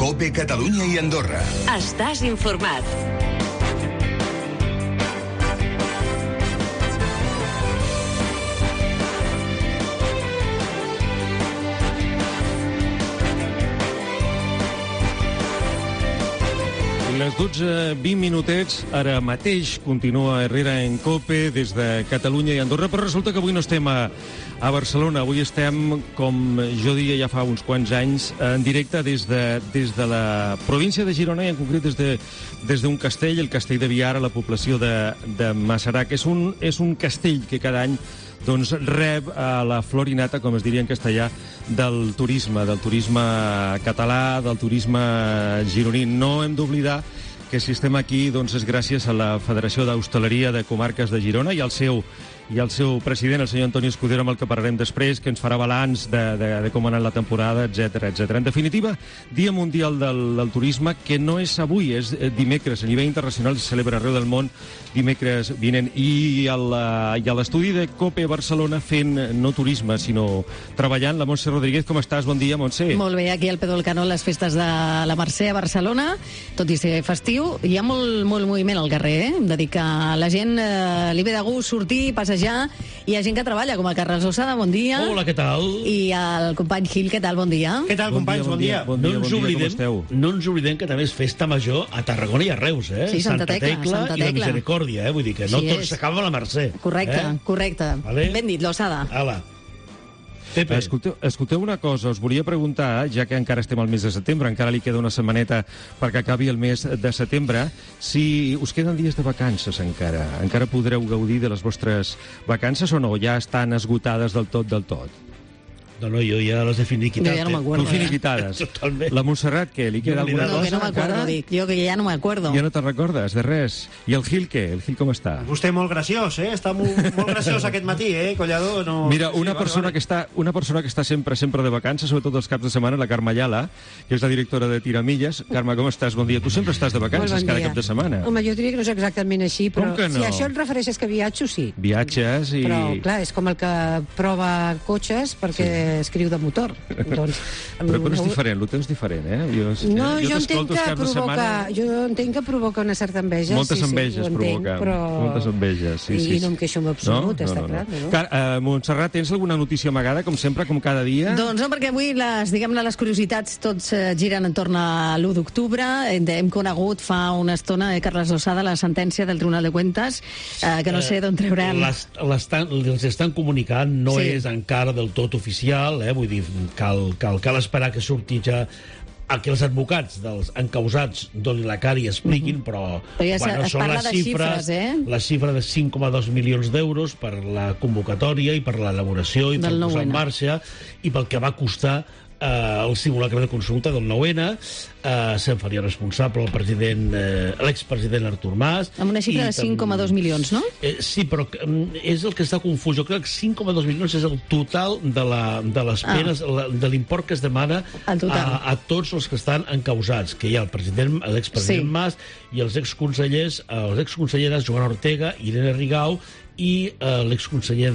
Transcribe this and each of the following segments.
COPE Catalunya i Andorra. Estàs informat. Les 12:20 minutets, ara mateix continua Herrera en COPE des de Catalunya i Andorra, però resulta que avui no estem a Barcelona. Avui estem, com jo diria ja fa uns quants anys, en directe des de la província de Girona i en concret des d'un castell, el castell de Biar, a la població de Masarac. És un castell que cada any rep a la florinata, com es diria en castellà, del turisme català, del turisme gironí. No hem d'oblidar que si estem aquí és gràcies a la Federació d'Hostaleria de Comarques de Girona i al seu president, el senyor Antoni Escudero, amb el que parlarem després, que ens farà balanç de com ha anat la temporada, etc. En definitiva, Dia Mundial del Turisme, que no és avui, és dimecres. A nivell internacional se celebra arreu del món dimecres vinent. I a l'estudi de COPE Barcelona fent no turisme, sinó treballant, la Montse Rodríguez. Com estàs? Bon dia, Montse. Molt bé, aquí al peu del canó, les festes de la Mercè a Barcelona, tot i ser festiu. Hi ha molt moviment al carrer, Hem de dir que la gent li ve de gust sortir, passejar. Hi ha gent que treballa, com el Carles Lozada, bon dia. Hola, què tal? I el company Gil, què tal? Bon dia. Què tal, companys? Bon dia. No ens oblidem que també és festa major a Tarragona i a Reus, Sí, Santa Tecla i la Misericòrdia, vull dir que no tot s'acaba a la Mercè. Correcte. Vale? Ben dit, Lozada. Ala. Pepe. Escolteu una cosa, us volia preguntar, ja que encara estem al mes de setembre, encara li queda una setmaneta perquè acabi el mes de setembre, si us queden dies de vacances encara podreu gaudir de les vostres vacances o no? Ja estan esgotades del tot? No, jo ja les he finiquitat. Jo ja no m'acuerdo. Finiquitades. Totalment. La Montserrat, què? Li queda alguna cosa? No, que no m'acuerdo, dic. Jo que ja no m'acuerdo. Ja no te'n recordes de res. I el Gil, què? El Gil com està? Vostè molt graciós, Està molt graciós aquest matí, Collador? No... Mira, una persona que està sempre de vacances, sobretot els caps de setmana, la Carme Ayala, que és la directora de Tiramilles. Carme, com estàs? Bon dia. Tu sempre estàs de vacances cada cap de setmana. Home, jo diria que no és exactament així, però com que no? Si això et refereixes que viatjo, sí. Viatges i... Però, clar, és com el que prova cotxes perquè escriu de motor. Però és diferent, el teu és diferent, jo entenc que provoca una certa enveja. Moltes enveges provoca. Moltes enveges, sí. I no em queixo en absolut, està clar. Montserrat, tens alguna notícia amagada, com sempre, com cada dia? Doncs no, perquè avui les curiositats tots giren entorn a l'1 d'octubre. Hem conegut fa una estona, Carles Lozada, la sentència del Tribunal de Cuentas, que no sé d'on trauran. Els estan comunicant, no és encara del tot oficial, vull dir, cal esperar que surti ja que els advocats dels encausats donin la cara i expliquin, però són les xifres, la xifra de 5,2 milions d'euros per la convocatòria i per l'elaboració i per posar en marxa i pel que va costar el simulacre de consulta del 9-N. Se'n faria responsable l'expresident Artur Mas. Amb una xifra de 5,2 milions, no? Sí, però és el que està confús. Jo crec que 5,2 milions és el total de les penes, de l'import que es demana a tots els que estan encausats, que hi ha l'expresident Mas i els exconselleres Joan Ortega, Irene Rigau i l'exconseller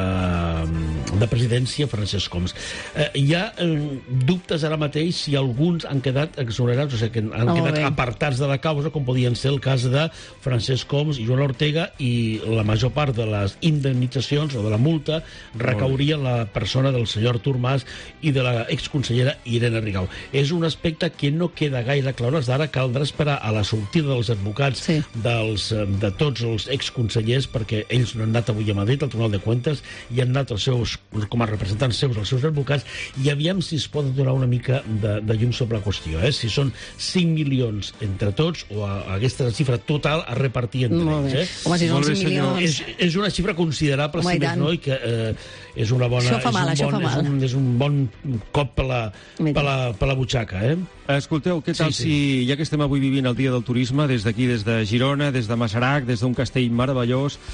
de Presidència, Francesc Homs. Hi ha dubtes ara mateix si alguns han quedat exonerats, o sigui, que han quedat apartats de la causa, com podien ser el cas de Francesc Homs i Joan Ortega, i la major part de les indemnitzacions o de la multa recauria en la persona del senyor Artur Mas i de l'exconsellera Irene Rigau. És un aspecte que no queda gaire clar. Ara caldrà esperar a la sortida dels advocats de tots els exconsellers, perquè ells no han anat avui a Madrid, al Tribunal de Cuentas, i han anat com a representants seus, els seus advocats, i aviam si es pot donar una mica de llum sobre la qüestió. Si són 5 milions entre tots, o aquesta xifra total a repartir entre ells. Home, si són 5 milions... És una xifra considerable, si més no, i que és una bona... Això fa mal. És un bon cop per la butxaca, Escolteu, què tal si, ja que estem avui vivint el Dia del Turisme, des d'aquí, des de Girona, des de Masarac, des d'un castell meravellós, volem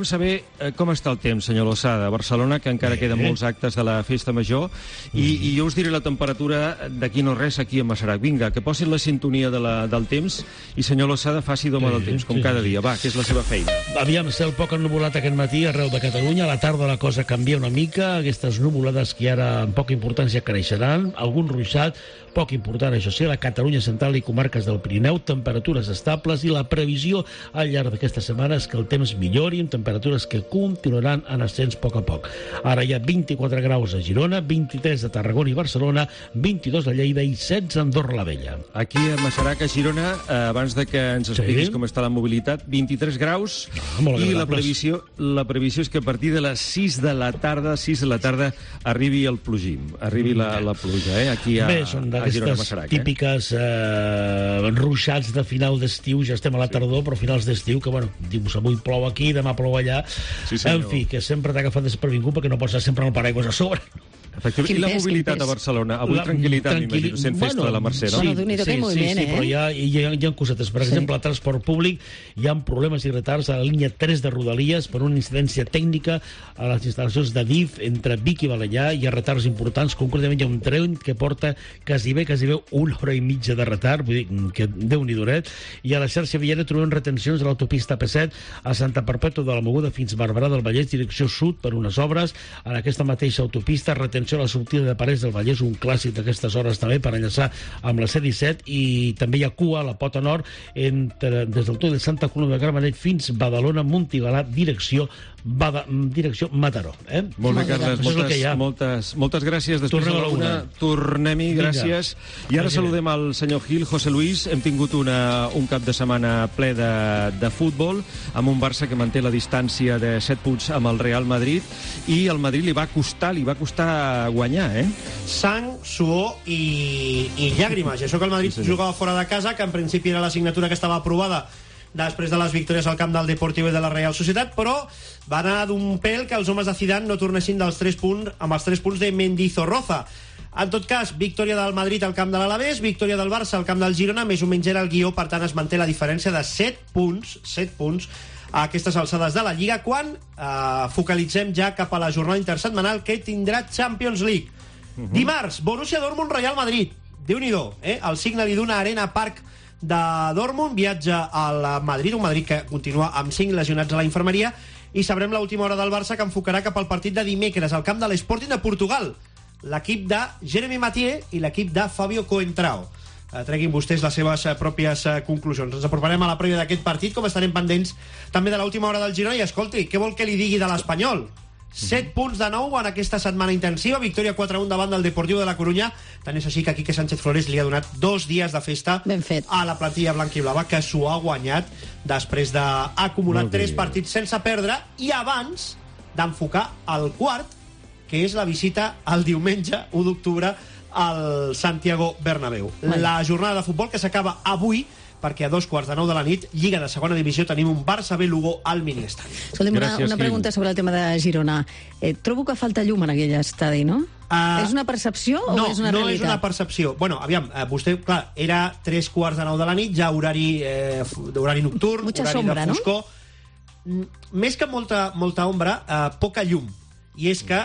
volem saber com està el temps, senyor Losada, a Barcelona, que encara queden molts actes de la Festa Major, i jo us diré la temperatura d'aquí no res, aquí a Masarac. Vinga, que posin la sintonia del temps, i senyor Losada faci d'home del temps, com cada dia. Va, que és la seva feina. Aviam, cel poc ennuvolat aquest matí arreu de Catalunya. A la tarda la cosa canvia una mica. Aquestes nuvolades que ara amb poca importància creixeran. Algun ruixat, poc important, això sí, a la Catalunya central i comarques del Pirineu, temperatures estables, i la previsió al llarg d'aquesta setmana és que el temps millori amb temperatures que continuaran en ascens a poc a poc. Ara hi ha 24 graus a Girona, 23 a Tarragona i Barcelona, 22 a Lleida i 16 a Andorra la Vella. Aquí a Masarac, a Girona, abans de que ens expliquis com està la mobilitat, 23 graus, i la previsió és que a partir de les 6 de la tarda arribi el plogim, arribi la pluja, aquí a Girona, Masarac. Típiques ruixats de final d'estiu, ja estem a la tardor, però finals d'estiu, que, bueno, dius, avui plou aquí, demà plou allà. Sí, en fi, que sempre t'ha agafat desprevingut perquè no pots estar sempre amb el paraigües a sobre. Efectivament. I la mobilitat a Barcelona? Avui tranquil·litat, m'imagino, sent festa de la Mercè, no? Sí, però hi ha cosetes. Per exemple, al transport públic hi ha problemes i retards a la línia 3 de Rodalies per una incidència tècnica a les instal·lacions de DIF entre Vic i Balenyà. Hi ha retards importants, concretament hi ha un tren que porta quasi bé 1 hora i mitja de retard, vull dir que Déu-n'hi-do. I a la xarxa viària trobem retencions a l'autopista P7 a Santa Perpètua de la Mogoda fins Barberà del Vallès, direcció sud, per unes obres. En aquesta mateixa autopista, retenció a la sortida de Parets del Vallès, un clàssic d'aquestes hores també per enllaçar amb la C-17, i també hi ha cua a la Pota Nord des del túnel de Santa Coloma de Gramenet fins Badalona, Montigalà, direcció Mataró. Molt bé, Carles, moltes gràcies. Després de la una tornem-hi, gràcies. I ara saludem al senyor Gil, José Luis. Hem tingut un cap de setmana ple de futbol, amb un Barça que manté la distància de 7 punts amb el Real Madrid, i al Madrid li va costar guanyar, Sang, suor i llàgrimes. I això que el Madrid jugava fora de casa, que en principi era l'assignatura que estava aprovada després de les victòries al camp del Deportivo i de la Real Societat, però va anar d'un pèl que els homes de Zidane no tornessin amb els 3 punts de Mendizorroza. En tot cas, victòria del Madrid al camp de l'Alavés, victòria del Barça al camp del Girona, més o menys era el guió, per tant es manté la diferència de 7 punts a aquestes alçades de la Lliga, quan focalitzem ja cap a la jornada intersetmanal que tindrà Champions League. Dimarts, Borussia Dortmund, Real Madrid. Déu-n'hi-do, el Signal Iduna Arena Park de Dortmund viatja a Madrid, un Madrid que continua amb 5 lesionats a la infermeria, i sabrem l'última hora del Barça, que enfocarà cap al partit de dimecres al camp de l'Sporting de Portugal, l'equip de Jeremy Mathieu i l'equip de Fabio Coentrao. Treguin vostès les seves pròpies conclusions. Ens aproparem a la prèvia d'aquest partit, com estarem pendents també de l'última hora del Girona. I escolti, què vol que li digui de l'Espanyol? 7 punts de nou en aquesta setmana intensiva, victòria 4-1 davant del Deportivo de la Corunya. Tant és així que Quique Sánchez Flores li ha donat 2 dies de festa a la plantilla blanquiblava, que s'ho ha guanyat després d'acumular 3 partits sense perdre, i abans d'enfocar el quart, que és la visita el diumenge 1 d'octubre al Santiago Bernabéu. La jornada de futbol que s'acaba avui, perquè a 2:15 de la nit, Lliga de segona divisió, tenim un Barça B Lugo al miniestadi. Escolta'm, una pregunta sobre el tema de Girona. Trobo que falta llum en aquell estadi, no? És una percepció o és una realitat? No, és una percepció. Bueno, aviam, vostè, clar, era 3:15 de la nit, ja horari nocturn, mucha horari sombra, de foscor. No? Més que molta ombra, poca llum. I és que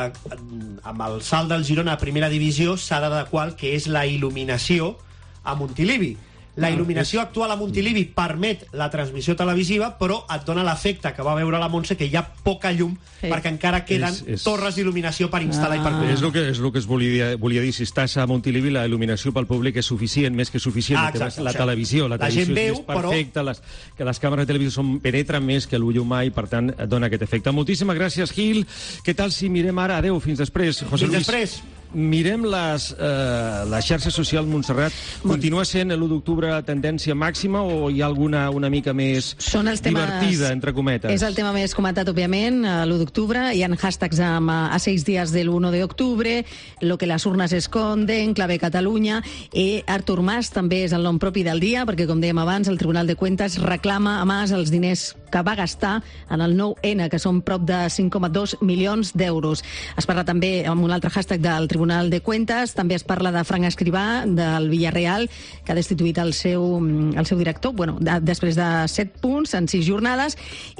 amb el salt del Girona a primera divisió s'ha d'adequar el que és la il·luminació a Montilivi. La il·luminació actual a Montilivi permet la transmissió televisiva, però et dona l'efecte que va veure la Montse, que hi ha poca llum, perquè encara queden torres d'il·luminació per instal·lar i per connectar. És el que es volia dir. Si estàs a Montilivi, la il·luminació pel públic és suficient, més que suficient. La televisió és més perfecta, que les càmeres de televisió penetren més que l'ull humà, i per tant dona aquest efecte. Moltíssimes gràcies, Gil. Què tal si mirem ara? Adéu, fins després. José Luis. Fins després. Mirem les xarxes socials. Montserrat, continua sent l'1 d'octubre tendència màxima o hi ha alguna una mica més divertida, entre cometes? És el tema més comentat, òbviament, l'1 d'octubre. Hi ha hashtags a 6 días del 1 de octubre, lo que las urnas esconden, clave Catalunya, i Artur Mas també és el nom propi del dia, perquè, com dèiem abans, el Tribunal de Cuentas reclama a Mas els diners que va gastar en el 9-N, que són prop de 5,2 milions d'euros. Es parla també amb un altre hashtag del Tribunal de Cuentas, també es parla de Frank Escrivà, del Villarreal, que ha destituït el seu director, després de 7 punts en 6 jornades, i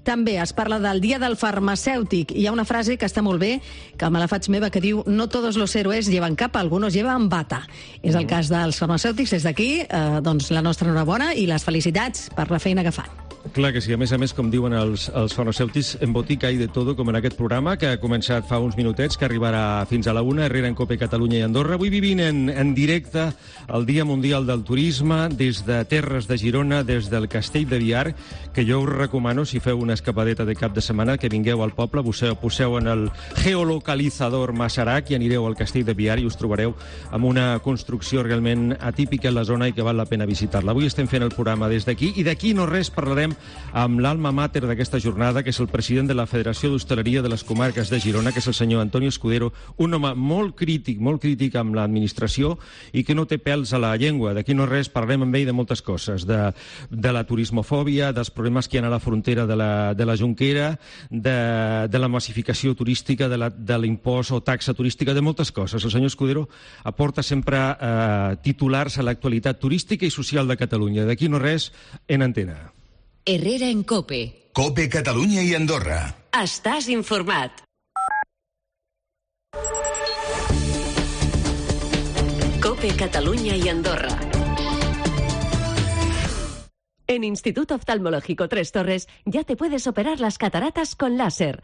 També es parla del Dia del Farmacèutic. Hi ha una frase que està molt bé, que me la faig meva, que diu: no todos los héroes llevan capa, algunos llevan bata. És el cas dels farmacèutics. Des d'aquí, doncs, la nostra enhorabona i les felicitats per la feina que fan. Clar que sí. A més, com diuen els farmacèutics, en botica hi de todo, com en aquest programa, que ha començat fa uns minutets, que arribarà fins a la 1, Herrera en Cope, Catalunya i Andorra. Avui vivint en directe el Dia Mundial del Turisme, des de Terres de Girona, des del Castell de Biar, que jo us recomano, si feu una escapadeta de cap de setmana, que vingueu al poble, poseu en el geolocalitzador Masarac i anireu al Castell de Biar i us trobareu amb una construcció realment atípica en la zona i que val la pena visitar-la. Avui estem fent el programa des d'aquí, i d'aquí no res parlarem amb l'alma mater d'aquesta jornada, que és el president de la Federació d'Hostaleria de les Comarques de Girona, que és el senyor Antonio Escudero, un home molt crític amb l'administració i que no té pèls a la llengua. D'aquí no res, parlarem amb ell de moltes coses, de la turismofòbia, dels problemes que hi ha a la frontera de la Jonquera, de la massificació turística, de l'impost o taxa turística, de moltes coses. El senyor Escudero aporta sempre titulars a l'actualitat turística i social de Catalunya. D'aquí no res, en antena. Herrera en Cope. Cope Catalunya i Andorra. Estàs informat. Cope Catalunya y Andorra. En Instituto Oftalmológico Tres Torres ya te puedes operar las cataratas con láser.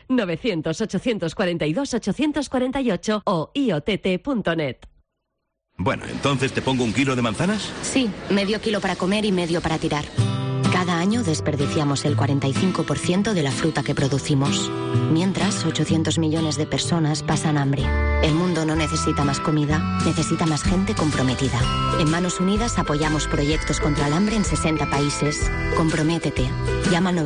900-842-848 o iott.net. Bueno, ¿entonces te pongo 1 kilo de manzanas? Sí, medio kilo para comer y medio para tirar. Cada año desperdiciamos el 45% de la fruta que producimos. Mientras, 800 millones de personas pasan hambre. El mundo no necesita más comida, necesita más gente comprometida. En Manos Unidas apoyamos proyectos contra el hambre en 60 países. Comprométete. Llama al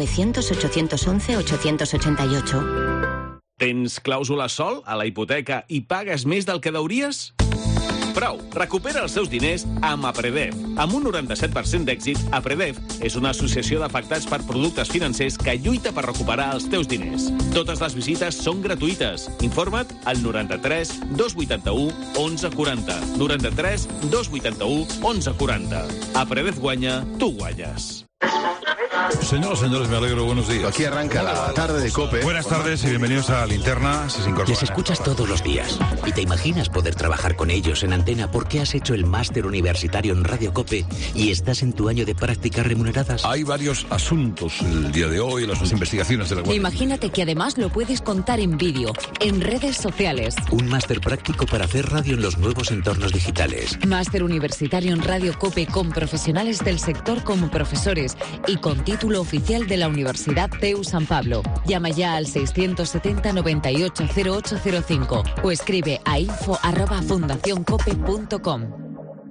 900-811-888. Tens clàusula sol a la hipoteca i pagues més del que deuries? Prou, recupera els teus diners amb Apredev. Amb un 97% d'èxit, Apredev és una associació d'afectats per productes financers que lluita per recuperar els teus diners. Totes les visites són gratuïtes. Informa't al 93 281 1140. 93 281 1140. Apredev guanya, tu guanyes. Señores, me alegro, buenos días. Aquí arranca la tarde de COPE. Buenas tardes y bienvenidos a Linterna. Les escuchas todos los días y te imaginas poder trabajar con ellos en antena porque has hecho el máster universitario en Radio COPE y estás en tu año de prácticas remuneradas. Hay varios asuntos el día de hoy, las investigaciones de la Guardia. Imagínate que además lo puedes contar en vídeo, en redes sociales. Un máster práctico para hacer radio en los nuevos entornos digitales. Máster universitario en Radio COPE con profesionales del sector como profesores y con título oficial de la Universidad CEU San Pablo. Llama ya al 670 98 0805 o escribe a info@fundacioncope.com.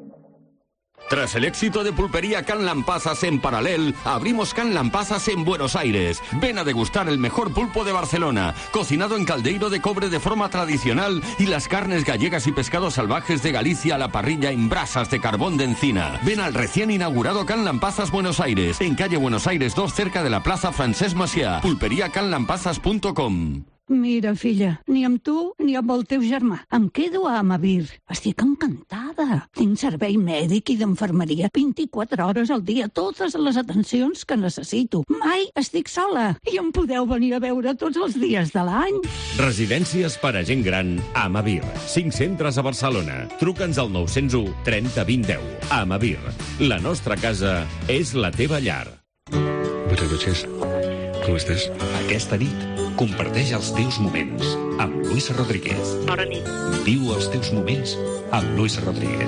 Tras el éxito de Pulpería Can Lampazas en Paralel, abrimos Can Lampazas en Buenos Aires. Ven a degustar el mejor pulpo de Barcelona, cocinado en caldeiro de cobre de forma tradicional, y las carnes gallegas y pescados salvajes de Galicia a la parrilla en brasas de carbón de encina. Ven al recién inaugurado Can Lampazas Buenos Aires, en calle Buenos Aires 2, cerca de la Plaza Francesc Macià. pulperiacanlampazas.com. Mira, filla, ni amb tu ni amb el teu germà. Em quedo a Amavir. Estic encantada. Tinc servei mèdic i d'infermeria 24 hores al dia, totes les atencions que necessito. Mai estic sola i em podeu venir a veure tots els dies de l'any. Residències per a gent gran a Amavir. 5 centres a Barcelona. Truca'ns al 901 30 20 10. Amavir. La nostra casa és la teva llar. Buenas noches. ¿Cómo estás? Aquesta nit comparteix els teus moments amb Luis Rodríguez. Bona nit. Viu els teus moments amb Luis Rodríguez.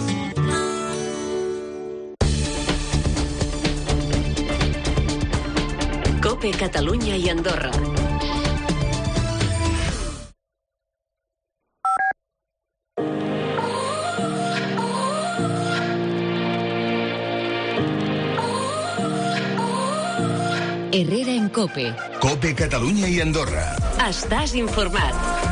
Cope Catalunya i Andorra. Herrera en Cope. Cope Catalunya i Andorra. Estàs informat.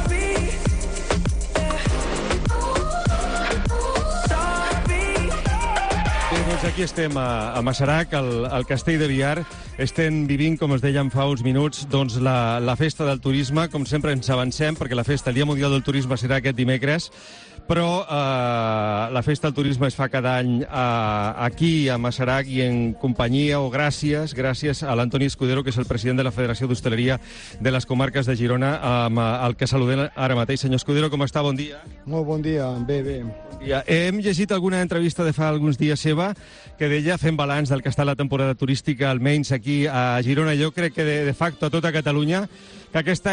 Doncs aquí estem a Masarac, al Castell de Biar. Estem vivint, com us dèiem fa uns minuts, doncs la festa del turisme. Com sempre ens avancem, perquè la festa, el Dia Mundial del Turisme, serà aquest dimecres. però la Festa del Turisme es fa cada any aquí, a Masarac, i en companyia o gràcies a l'Antoni Escudero, que és el president de la Federació d'Hostaleria de les Comarques de Girona, amb el que saludem ara mateix. Senyor Escudero, com està? Bon dia. Molt bon dia, bé. Hem llegit alguna entrevista de fa alguns dies seva que deia, fent balanç del que està la temporada turística, almenys aquí a Girona, jo crec que de facto a tota Catalunya, que aquest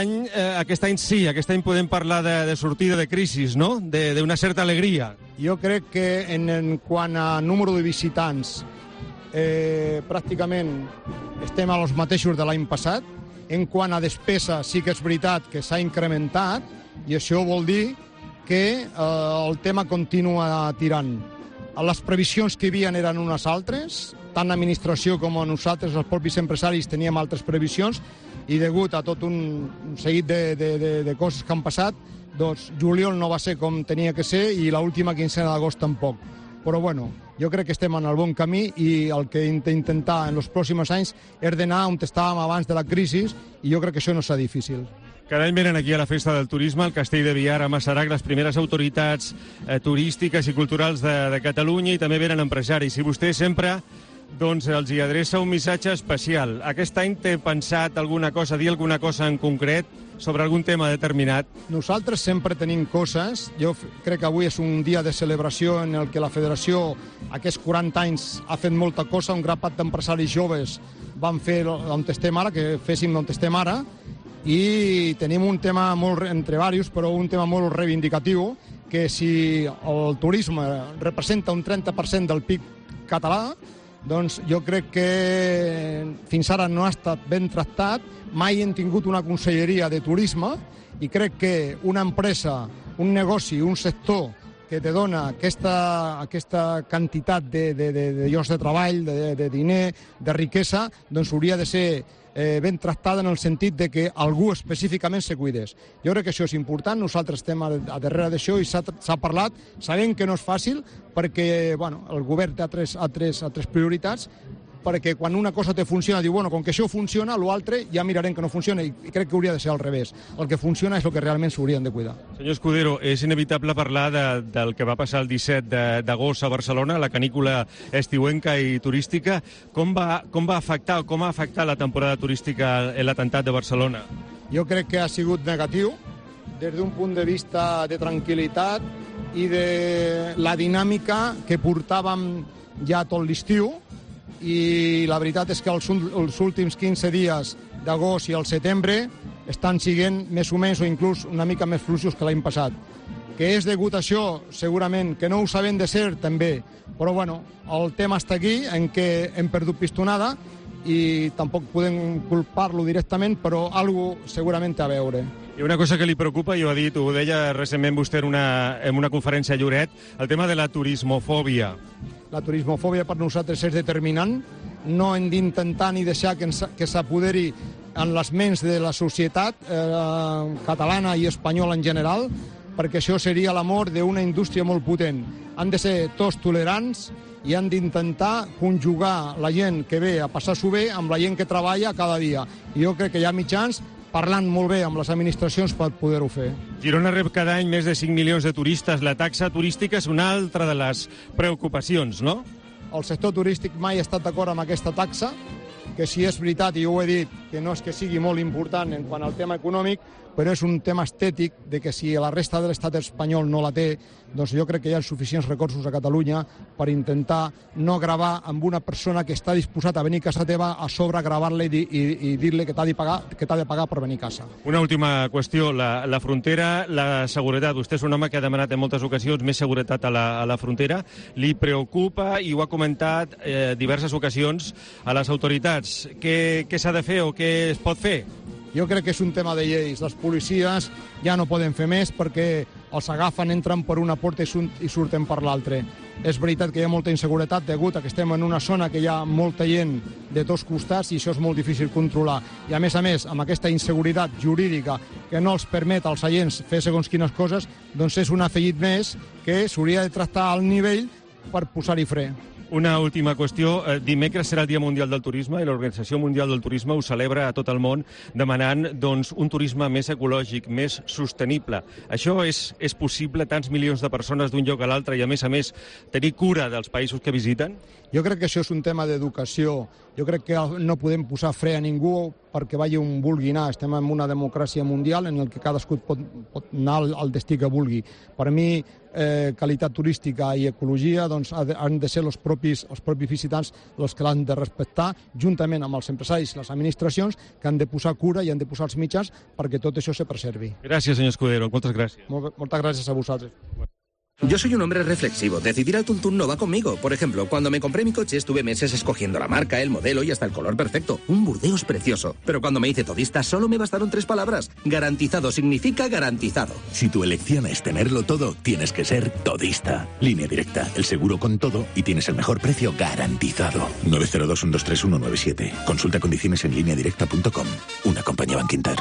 any podem parlar de sortida de crisi, no? D'una certa alegria. Jo crec que en quant a número de visitants, pràcticament estem als mateixos de l'any passat. En quant a despesa, sí que és veritat que s'ha incrementat, i això vol dir que el tema continua tirant. Les previsions que hi havia eren unes altres, tant l'administració com a nosaltres, els propis empresaris, teníem altres previsions, i degut a tot un seguit de coses que han passat, doncs juliol no va ser com tenia que ser i l'última quincena d'agost tampoc. Però bueno, jo crec que estem en el bon camí i el que hem d'intentar en els pròxims anys és d'anar on estàvem abans de la crisi, i jo crec que això no serà difícil. Cada any venen aquí a la Festa del Turisme, al Castell de Biar, a Masarac, les primeres autoritats turístiques i culturals de Catalunya, i també venen empresaris. I vostè sempre doncs, els hi adreça un missatge especial. Aquest any té pensat dir alguna cosa en concret sobre algun tema determinat? Nosaltres sempre tenim coses. Jo crec que avui és un dia de celebració en el que la Federació, aquests 40 anys, ha fet molta cosa. Un grapat d'empresaris joves van fer on estem ara, que féssim on estem ara, i tenim un tema molt, entre diversos, però un tema molt reivindicatiu, que si el turisme representa un 30% del PIB català, doncs jo crec que fins ara no ha estat ben tractat. Mai hem tingut una conselleria de turisme, i crec que una empresa, un negoci, un sector que te dona aquesta quantitat de llocs de treball, de diner, de riquesa, doncs hauria de ser ben tractada en el sentit de que algú específicament se cuidés. Jo crec que això és important, nosaltres estem a darrere d'això i s'ha parlat, sabem que no és fàcil perquè el govern té altres prioritats, perquè quan una cosa te funciona, diu, com que això funciona, l'altre ja mirarem que no funciona, i crec que hauria de ser al revés. El que funciona és el que realment s'haurien de cuidar. Senyor Escudero, és inevitable parlar del que va passar el 17 d'agost a Barcelona, la canícula estiuenca i turística. Com va afectar o com ha afectat la temporada turística l'atemptat de Barcelona? Jo crec que ha sigut negatiu, des d'un punt de vista de tranquil·litat i de la dinàmica que portàvem ja tot l'estiu, i la veritat és que els últims 15 dies d'agost i al setembre estan sent més o menys o inclús una mica més fluixos que l'any passat. Que és degut a això, segurament, que no ho sabem de cert, també, però el tema està aquí, en què hem perdut pistonada, i tampoc podem culpar-lo directament, però alguna cosa segurament té a veure. I una cosa que li preocupa, i ho deia recentment vostè en una conferència a Lloret, el tema de la turismofòbia. La turismofòbia per nosaltres és determinant. No hem d'intentar ni deixar que s'apoderi en les ments de la societat catalana i espanyola en general, perquè això seria la mort d'una indústria molt potent. Han de ser tots tolerants i han d'intentar conjugar la gent que ve a passar-s'ho bé amb la gent que treballa cada dia. I jo crec que hi ha mitjans parlant molt bé amb les administracions per poder-ho fer. Girona rep cada any més de 5 milions de turistes. La taxa turística és una altra de les preocupacions, no? El sector turístic mai ha estat d'acord amb aquesta taxa, que si és veritat, i jo ho he dit, que no és que sigui molt important en quant al tema econòmic, però és un tema estètic de que si la resta de l'estat espanyol no la té, doncs jo crec que hi ha suficients recursos a Catalunya per intentar no gravar amb una persona que està disposat a venir a casa teva a sobre gravar-la i dir-li que t'ha de pagar per venir a casa. Una última qüestió, la frontera, la seguretat. Vostè és un home que ha demanat en moltes ocasions més seguretat a la frontera. Li preocupa, i ho ha comentat diverses ocasions a les autoritats. Què s'ha de fer o què es pot fer? Jo crec que és un tema de lleis. Les policies ja no poden fer més perquè els agafen, entren per una porta i surten per l'altra. És veritat que hi ha molta inseguretat degut a que estem en una zona que hi ha molta gent de tots costats i això és molt difícil controlar. I a més, amb aquesta inseguretat jurídica que no els permet als agents fer segons quines coses, doncs és un afegit més que s'hauria de tractar al nivell per posar-hi fre. Una última qüestió. Dimecres serà el Dia Mundial del Turisme i l'Organització Mundial del Turisme ho celebra a tot el món demanant un turisme més ecològic, més sostenible. Això és possible, tants milions de persones d'un lloc a l'altre i, a més, tenir cura dels països que visiten? Jo crec que això és un tema d'educació. Jo crec que no podem posar fre a ningú perquè vagi on vulgui anar. Estem en una democràcia mundial en què cadascú pot anar al destí que vulgui. Per mi, qualitat turística i ecologia han de ser els propis visitants els que l'han de respectar, juntament amb els empresaris i les administracions, que han de posar cura i han de posar els mitjans perquè tot això se preservi. Gràcies, senyor Escudero. Moltes gràcies. Moltes gràcies a vosaltres. Yo soy un hombre reflexivo. Decidir al tuntún no va conmigo. Por ejemplo, cuando me compré mi coche estuve meses escogiendo la marca, el modelo y hasta el color perfecto. Un Burdeos precioso. Pero cuando me hice todista solo me bastaron 3 palabras. Garantizado significa garantizado. Si tu elección es tenerlo todo, tienes que ser todista. Línea Directa, el seguro con todo y tienes el mejor precio garantizado. 902-123-197. Consulta condiciones en lineadirecta.com. Una compañía Bankinter.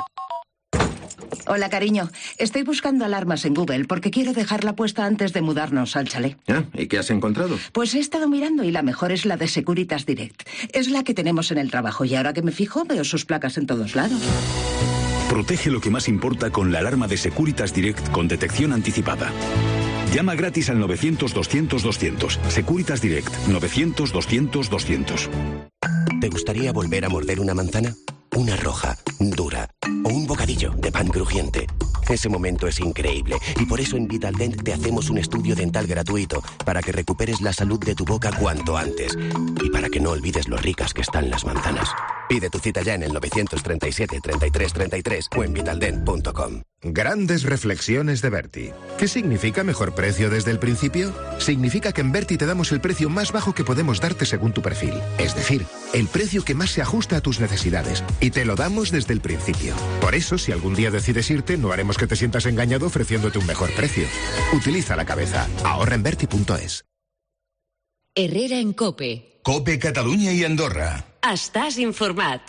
Hola, cariño. Estoy buscando alarmas en Google porque quiero dejarla puesta antes de mudarnos al chalet. ¿Y qué has encontrado? Pues he estado mirando y la mejor es la de Securitas Direct. Es la que tenemos en el trabajo y ahora que me fijo veo sus placas en todos lados. Protege lo que más importa con la alarma de Securitas Direct con detección anticipada. Llama gratis al 900-200-200. Securitas Direct, 900-200-200. ¿Te gustaría volver a morder una manzana? Una roja, dura o un bocadillo de pan crujiente. Ese momento es increíble y por eso en Vitaldent te hacemos un estudio dental gratuito para que recuperes la salud de tu boca cuanto antes y para que no olvides lo ricas que están las manzanas. Pide tu cita ya en el 937-33-33 o en vitaldent.com. Grandes reflexiones de Berti. ¿Qué significa mejor precio desde el principio? Significa que en Berti te damos el precio más bajo que podemos darte según tu perfil. Es decir, el precio que más se ajusta a tus necesidades. Y te lo damos desde el principio. Por eso, si algún día decides irte, no haremos que te sientas engañado ofreciéndote un mejor precio. Utiliza la cabeza. Ahorra en Berti.es. Herrera en COPE. COPE Catalunya i Andorra. Estàs informat.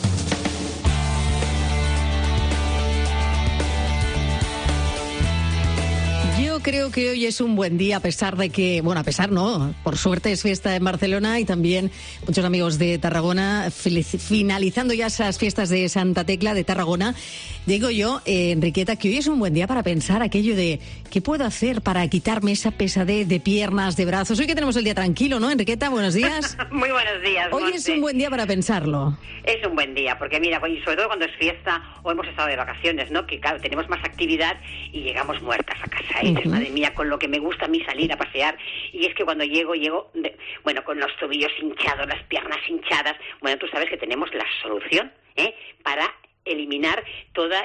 Yo creo que hoy es un buen día, a pesar de que, bueno, a pesar no, por suerte es fiesta en Barcelona y también muchos amigos de Tarragona, finalizando ya esas fiestas de Santa Tecla de Tarragona. Digo yo, Enriqueta, que hoy es un buen día para pensar aquello de ¿qué puedo hacer para quitarme esa pesadez de piernas, de brazos? Hoy que tenemos el día tranquilo, ¿no, Enriqueta? Buenos días. Muy buenos días. Hoy Monse. es un buen día para pensarlo. Es un buen día, porque mira, y sobre todo cuando es fiesta o hemos estado de vacaciones, ¿no? Que claro, tenemos más actividad y llegamos muertas a casa. Y dices, madre mía, con lo que me gusta a mí salir a pasear. Y es que cuando llego con los tobillos hinchados, las piernas hinchadas. Bueno, tú sabes que tenemos la solución, para eliminar toda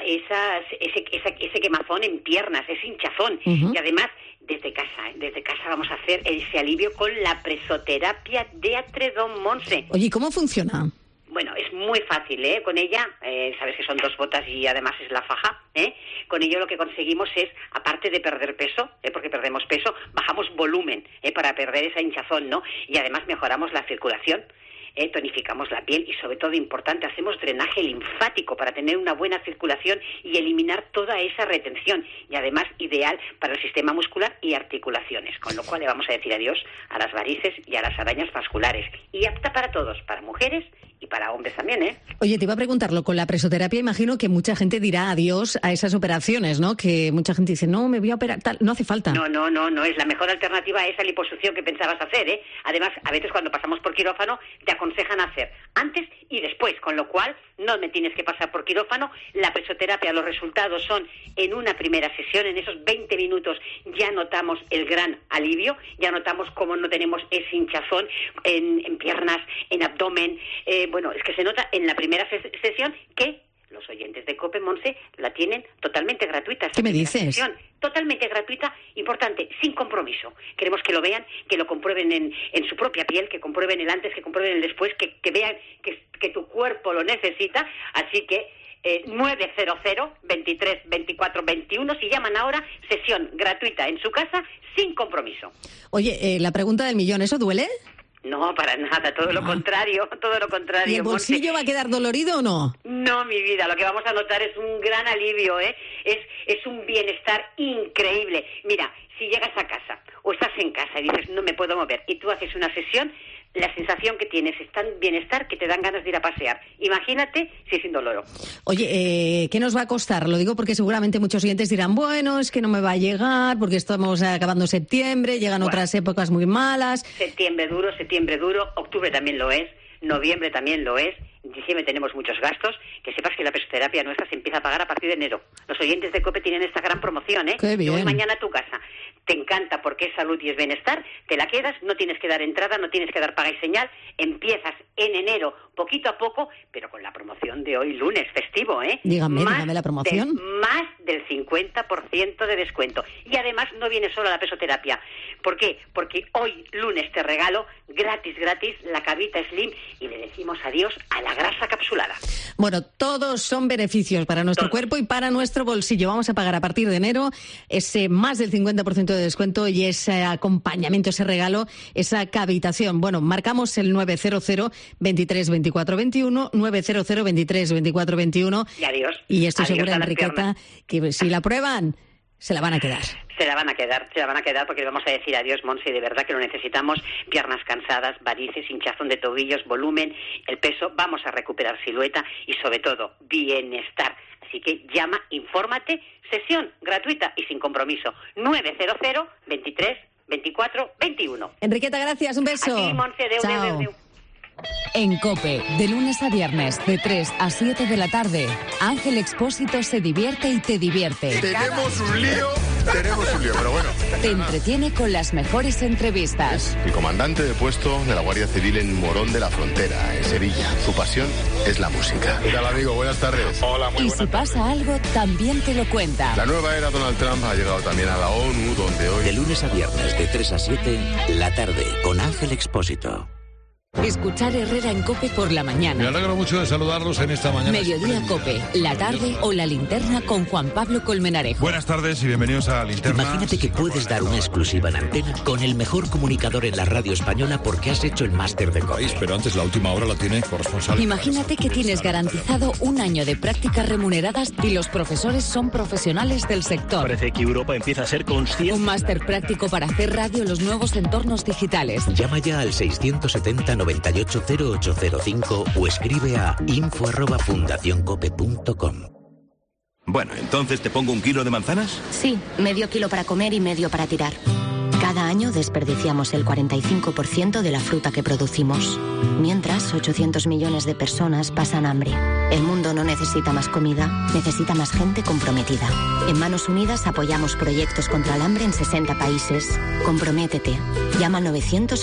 ese quemazón en piernas, ese hinchazón. Y además, desde casa vamos a hacer ese alivio con la presoterapia de Atredón, Monse. Oye, ¿cómo funciona? Bueno, es muy fácil, Con ella, sabes que son 2 botas y además es la faja, Con ello lo que conseguimos es, aparte de perder peso, porque perdemos peso, bajamos volumen, para perder esa hinchazón, ¿no? Y además mejoramos la circulación. Tonificamos la piel y, sobre todo, importante, hacemos drenaje linfático para tener una buena circulación y eliminar toda esa retención. Y además, ideal para el sistema muscular y articulaciones. Con lo cual le vamos a decir adiós a las varices y a las arañas vasculares. Y apta para todos, para mujeres y para hombres también, Oye, te iba a preguntarlo, con la presoterapia imagino que mucha gente dirá adiós a esas operaciones, ¿no? Que mucha gente dice, no, me voy a operar, tal. No hace falta. No, es la mejor alternativa a esa liposucción que pensabas hacer, Además, a veces cuando pasamos por quirófano te aconsejan hacer antes y después, con lo cual no me tienes que pasar por quirófano. La presoterapia, los resultados son en una primera sesión, en esos 20 minutos ya notamos el gran alivio, ya notamos cómo no tenemos ese hinchazón en piernas, en abdomen. Bueno, es que se nota en la primera sesión que los oyentes de COPE, Monse, la tienen totalmente gratuita. ¿Qué me dices? Sesión, totalmente gratuita, importante, sin compromiso. Queremos que lo vean, que lo comprueben en su propia piel, que comprueben el antes, que comprueben el después, que vean que tu cuerpo lo necesita. Así que 900 23 24 21, si llaman ahora, sesión gratuita en su casa, sin compromiso. Oye, la pregunta del millón, ¿eso duele? No, para nada, todo lo contrario, todo lo contrario. ¿Y el bolsillo va a quedar dolorido o no? No, mi vida, lo que vamos a notar es un gran alivio, ¿eh? Es un bienestar increíble. Mira, si llegas a casa o estás en casa y dices, no me puedo mover, y tú haces una sesión, la sensación que tienes es tan bienestar que te dan ganas de ir a pasear. Imagínate si es indoloro. Oye, ¿qué nos va a costar? Lo digo porque seguramente muchos oyentes dirán, bueno, es que no me va a llegar porque estamos acabando septiembre, llegan otras épocas muy malas. Septiembre duro, octubre también lo es, noviembre también lo es, en diciembre tenemos muchos gastos. Que sepas que la pesoterapia nuestra se empieza a pagar a partir de enero. Los oyentes de COPE tienen esta gran promoción, ¿eh? Qué bien. Yo voy mañana a tu casa. Te encanta porque es salud y es bienestar, te la quedas, no tienes que dar entrada, no tienes que dar paga y señal, empiezas en enero, poquito a poco, pero con la promoción de hoy, lunes, festivo, ¿eh? Dígame la promoción. Más del 50% de descuento. Y además no viene solo la pesoterapia. ¿Por qué? Porque hoy, lunes, te regalo gratis, la Cavita Slim y le decimos adiós a la grasa capsulada. Bueno, todos son beneficios para nuestro cuerpo y para nuestro bolsillo. Vamos a pagar a partir de enero ese más del 50% de descuento y ese acompañamiento, ese regalo, esa cavitación. Bueno, marcamos el 900 23 24 21, 900 23 24 21. Y adiós. Y estoy segura, a las Enriqueta, piernas. que si la prueban, se la van a quedar. Se la van a quedar porque le vamos a decir adiós, Monse, de verdad que lo necesitamos. Piernas cansadas, varices, hinchazón de tobillos, volumen, el peso, vamos a recuperar silueta y sobre todo bienestar. Así que llama, infórmate, sesión gratuita y sin compromiso. 900 23 24 21. Enriqueta, gracias, un beso. A ti, Monse, adeu. En COPE, de lunes a viernes, de 3 a 7 de la tarde, Ángel Expósito se divierte y te divierte. Tenemos un lío, pero bueno. Te entretiene con las mejores entrevistas. El comandante de puesto de la Guardia Civil en Morón de la Frontera, en Sevilla. Su pasión es la música. ¿Qué tal, amigo? Buenas tardes. Hola, muy Y buenas si pasa algo, también te lo cuenta. La nueva era Donald Trump ha llegado también a la ONU, donde hoy... De lunes a viernes, de 3 a 7, la tarde, con Ángel Expósito. Escuchar Herrera en COPE por la mañana. Me alegro mucho de saludarlos en esta mañana. Mediodía COPE, la tarde o la linterna con Juan Pablo Colmenarejo. Buenas tardes y bienvenidos a Linterna. Imagínate que puedes dar una exclusiva en antena con el mejor comunicador en la radio española porque has hecho el máster de COPE. Pero antes la última hora la tiene corresponsal. Imagínate que tienes garantizado un año de prácticas remuneradas y los profesores son profesionales del sector. Parece que Europa empieza a ser consciente. Un máster práctico para hacer radio en los nuevos entornos digitales. Llama ya al 670 98 0805 o escribe a info@fundacioncope.com. Bueno, entonces te pongo 1 kilo de manzanas. Sí, medio kilo para comer y medio para tirar. Cada año desperdiciamos el 45% de la fruta que producimos. Mientras, 800 millones de personas pasan hambre. El mundo no necesita más comida, necesita más gente comprometida. En Manos Unidas apoyamos proyectos contra el hambre en 60 países. Comprométete. Llama al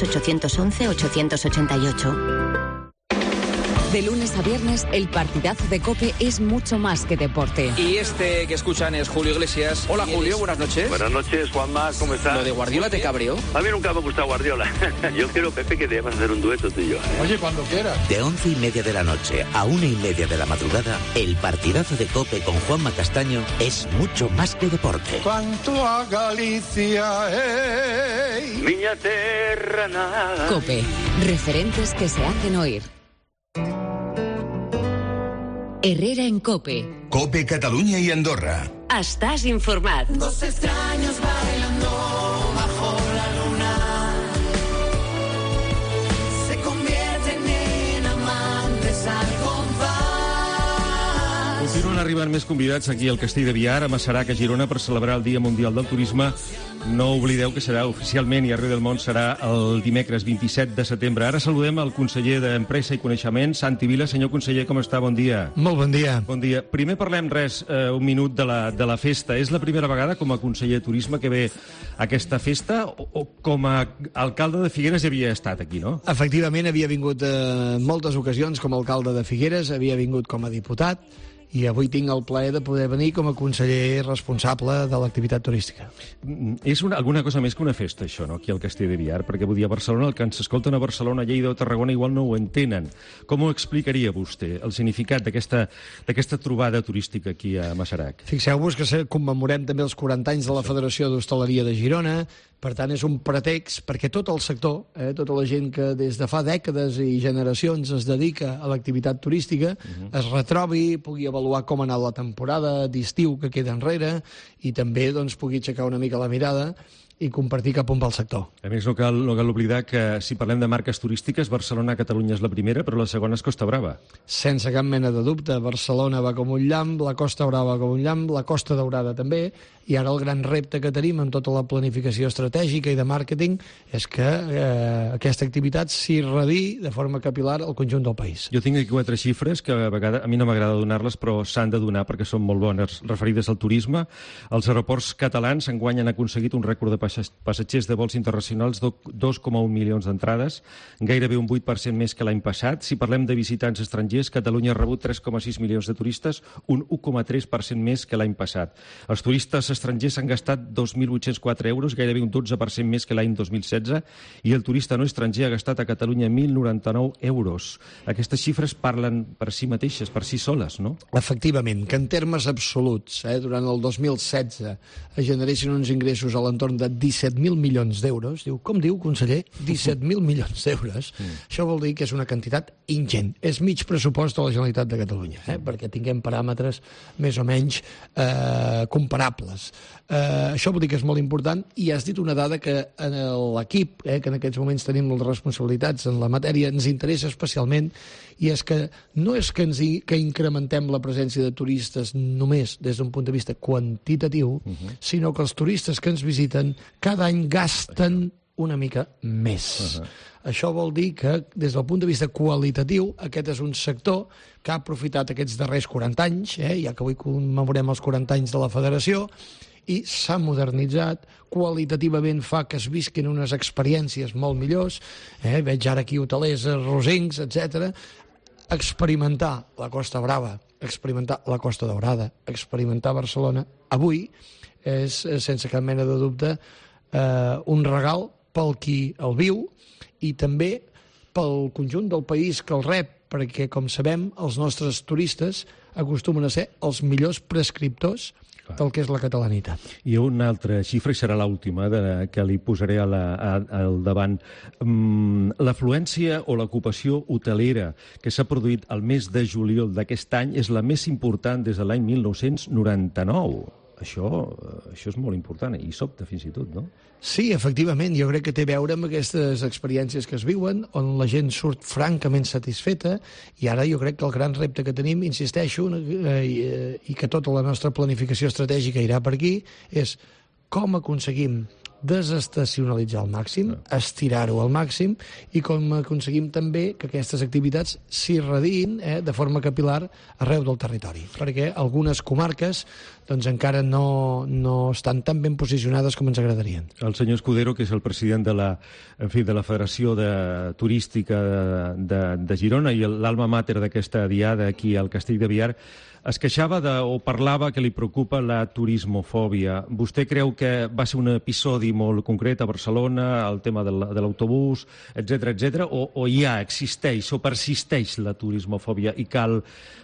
900-811-888. De lunes a viernes, el partidazo de COPE es mucho más que deporte. Y este que escuchan es Julio Iglesias. Hola, Julio, buenas noches. Buenas noches, Juanma, ¿cómo estás? ¿Lo de Guardiola te cabreó? A mí nunca me ha gustado Guardiola. Yo quiero, Pepe, que debas hacer un dueto tú y yo. Oye, cuando quieras. De 11:30 de la noche a 1:30 de la madrugada, el partidazo de COPE con Juanma Castaño es mucho más que deporte. Canto a Galicia, Miña terra nada. COPE, referentes que se hacen oír. Herrera en COPE. COPE Catalunya i Andorra. Estàs informat. Dos extraños bailando bajo la luna se convierten en amantes al compás. Continuen arribant més convidats aquí al Castell de Biar, a Masarac, a Girona, per celebrar el Dia Mundial del Turisme. No oblideu que serà oficialment i arreu del món serà el dimecres 27 de setembre. Ara saludem el conseller d'Empresa i Coneixement, Santi Vila. Senyor conseller, com està? Bon dia. Molt bon dia. Bon dia. Primer parlem un minut de la festa. És la primera vegada com a conseller de Turisme que ve a aquesta festa o com a alcalde de Figueres havia estat aquí, no? Efectivament, havia vingut en moltes ocasions com a alcalde de Figueres, havia vingut com a diputat, i avui tinc el plaer de poder venir com a conseller responsable de l'activitat turística. És alguna cosa més que una festa, això, no?, aquí al Castell de Biar, perquè vull dir, a Barcelona, el que ens escolten a Barcelona, Lleida o Tarragona igual no ho entenen. Com ho explicaria vostè, el significat d'aquesta trobada turística aquí a Masarac? Fixeu-vos que commemorem també els 40 anys de la Federació d'Hostaleria de Girona, Per tant, és un pretext perquè tot el sector, tota la gent que des de fa dècades i generacions es dedica a l'activitat turística, es retrobi, pugui avaluar com ha anat la temporada d'estiu que queda enrere i també doncs, pugui aixecar una mica la mirada i compartir cap on va el sector. A més, no cal oblidar que si parlem de marques turístiques, Barcelona a Catalunya és la primera, però la segona és Costa Brava. Sense cap mena de dubte. Barcelona va com un llamp, la Costa Brava com un llamp, la Costa Daurada també, i ara el gran repte que tenim amb tota la planificació estratègica i de màrqueting és que aquesta activitat s'irradiï de forma capilar al conjunt del país. Jo tinc aquí 4 xifres que a vegades a mi no m'agrada donar-les, però s'han de donar perquè són molt bones, referides al turisme. Els aeroports catalans enguany han aconseguit un rècord de passatgers de vols internacionals, 2,1 milions d'entrades, gairebé un 8% més que l'any passat. Si parlem de visitants estrangers, Catalunya ha rebut 3,6 milions de turistes, un 1,3% més que l'any passat. Els turistes estrangers han gastat 2.804 euros, gairebé un 12% més que l'any 2016, i el turista no estranger ha gastat a Catalunya 1.099 euros. Aquestes xifres parlen per si mateixes, per si soles, no? Efectivament, que en termes absoluts, durant el 2016 es generessin uns ingressos a l'entorn de 17.000 milions d'euros. Diu, com diu, conseller? 17.000 milions d'euros. Això vol dir que és una quantitat ingent. És mig pressupost de la Generalitat de Catalunya, perquè tinguem paràmetres més o menys comparables. Això vol dir que és molt important, i has dit una dada que l'equip, que en aquests moments tenim les responsabilitats en la matèria, ens interessa especialment, i és que no és que incrementem la presència de turistes només des d'un punt de vista quantitatiu, sinó que els turistes que ens visiten cada any gasten una mica més. Això vol dir que, des del punt de vista qualitatiu, aquest és un sector que ha aprofitat aquests darrers 40 anys, ja que avui commemorem els 40 anys de la Federació, i s'ha modernitzat, qualitativament fa que es visquin unes experiències molt millors, veig ara aquí hotelers, rosencs, etc. Experimentar la Costa Brava, experimentar la Costa Daurada, experimentar Barcelona, avui és, sense cap mena de dubte, un regal pel qui el viu i també pel conjunt del país que el rep, perquè, com sabem, els nostres turistes acostumen a ser els millors prescriptors del que és la catalanitat. I una altra xifra, i serà l'última que li posaré al davant. L'afluència o l'ocupació hotelera que s'ha produït al mes de juliol d'aquest any és la més important des de l'any 1999. Això és molt important i sobta fins i tot, no? Sí, efectivament, jo crec que té a veure amb aquestes experiències que es viuen, on la gent surt francament satisfeta, i ara jo crec que el gran repte que tenim, insisteixo, i que tota la nostra planificació estratègica irà per aquí, és com aconseguim desestacionalitzar al màxim, estirar-ho al màxim, i com aconseguim també que aquestes activitats s'irradiïn de forma capilar arreu del territori, perquè algunes comarques doncs encara no estan tan ben posicionades com ens agradarien. El senyor Escudero, que és el president de la Federació Turística de Girona i l'alma mater d'aquesta diada aquí al Castell de Biar, es queixava o parlava que li preocupa la turismofòbia. Vostè creu que va ser un episodi molt concret a Barcelona, el tema de l'autobús, etc., o ja existeix o persisteix la turismofòbia i cal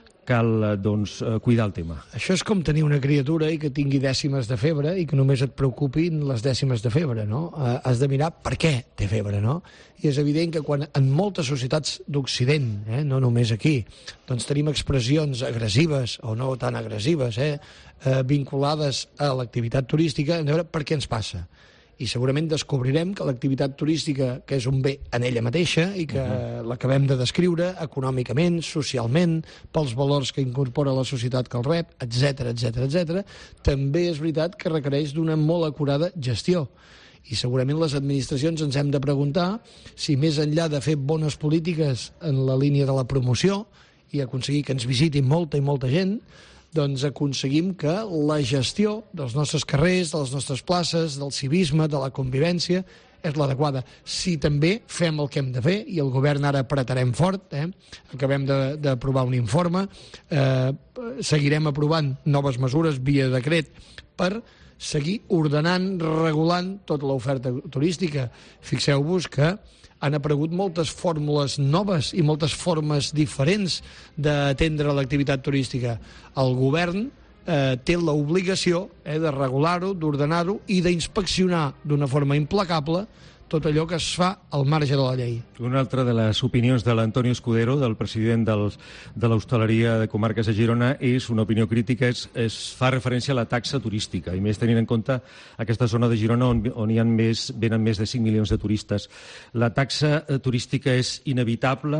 doncs, cuidar el tema? Això és com tenir una criatura i que tingui dècimes de febre i que només et preocupin les dècimes de febre, no? Has de mirar per què té febre, no? I és evident que quan en moltes societats d'Occident, no només aquí, doncs tenim expressions agressives o no tan agressives, vinculades a l'activitat turística, hem de veure per què ens passa. I segurament descobrirem que l'activitat turística, que és un bé en ella mateixa i que l'acabem de descriure econòmicament, socialment, pels valors que incorpora la societat que el rep, etc., també és veritat que requereix d'una molt acurada gestió. I segurament les administracions ens hem de preguntar si més enllà de fer bones polítiques en la línia de la promoció i aconseguir que ens visiti molta i molta gent, doncs aconseguim que la gestió dels nostres carrers, de les nostres places, del civisme, de la convivència, és l'adequada. Si també fem el que hem de fer, i el govern ara apretarem fort, acabem d'aprovar un informe, seguirem aprovant noves mesures via decret per seguir ordenant, regulant tota l'oferta turística. Fixeu-vos que han aparegut moltes fórmules noves i moltes formes diferents d'atendre l'activitat turística. El govern té l'obligació de regular-ho, d'ordenar-ho i d'inspeccionar d'una forma implacable tot allò que es fa al marge de la llei. Una altra de les opinions de l'Antonio Escudero, del president de l'hostaleria de Comarques de Girona, és una opinió crítica, es fa referència a la taxa turística, i més tenint en compte aquesta zona de Girona on venen més de 5 milions de turistes. La taxa turística és inevitable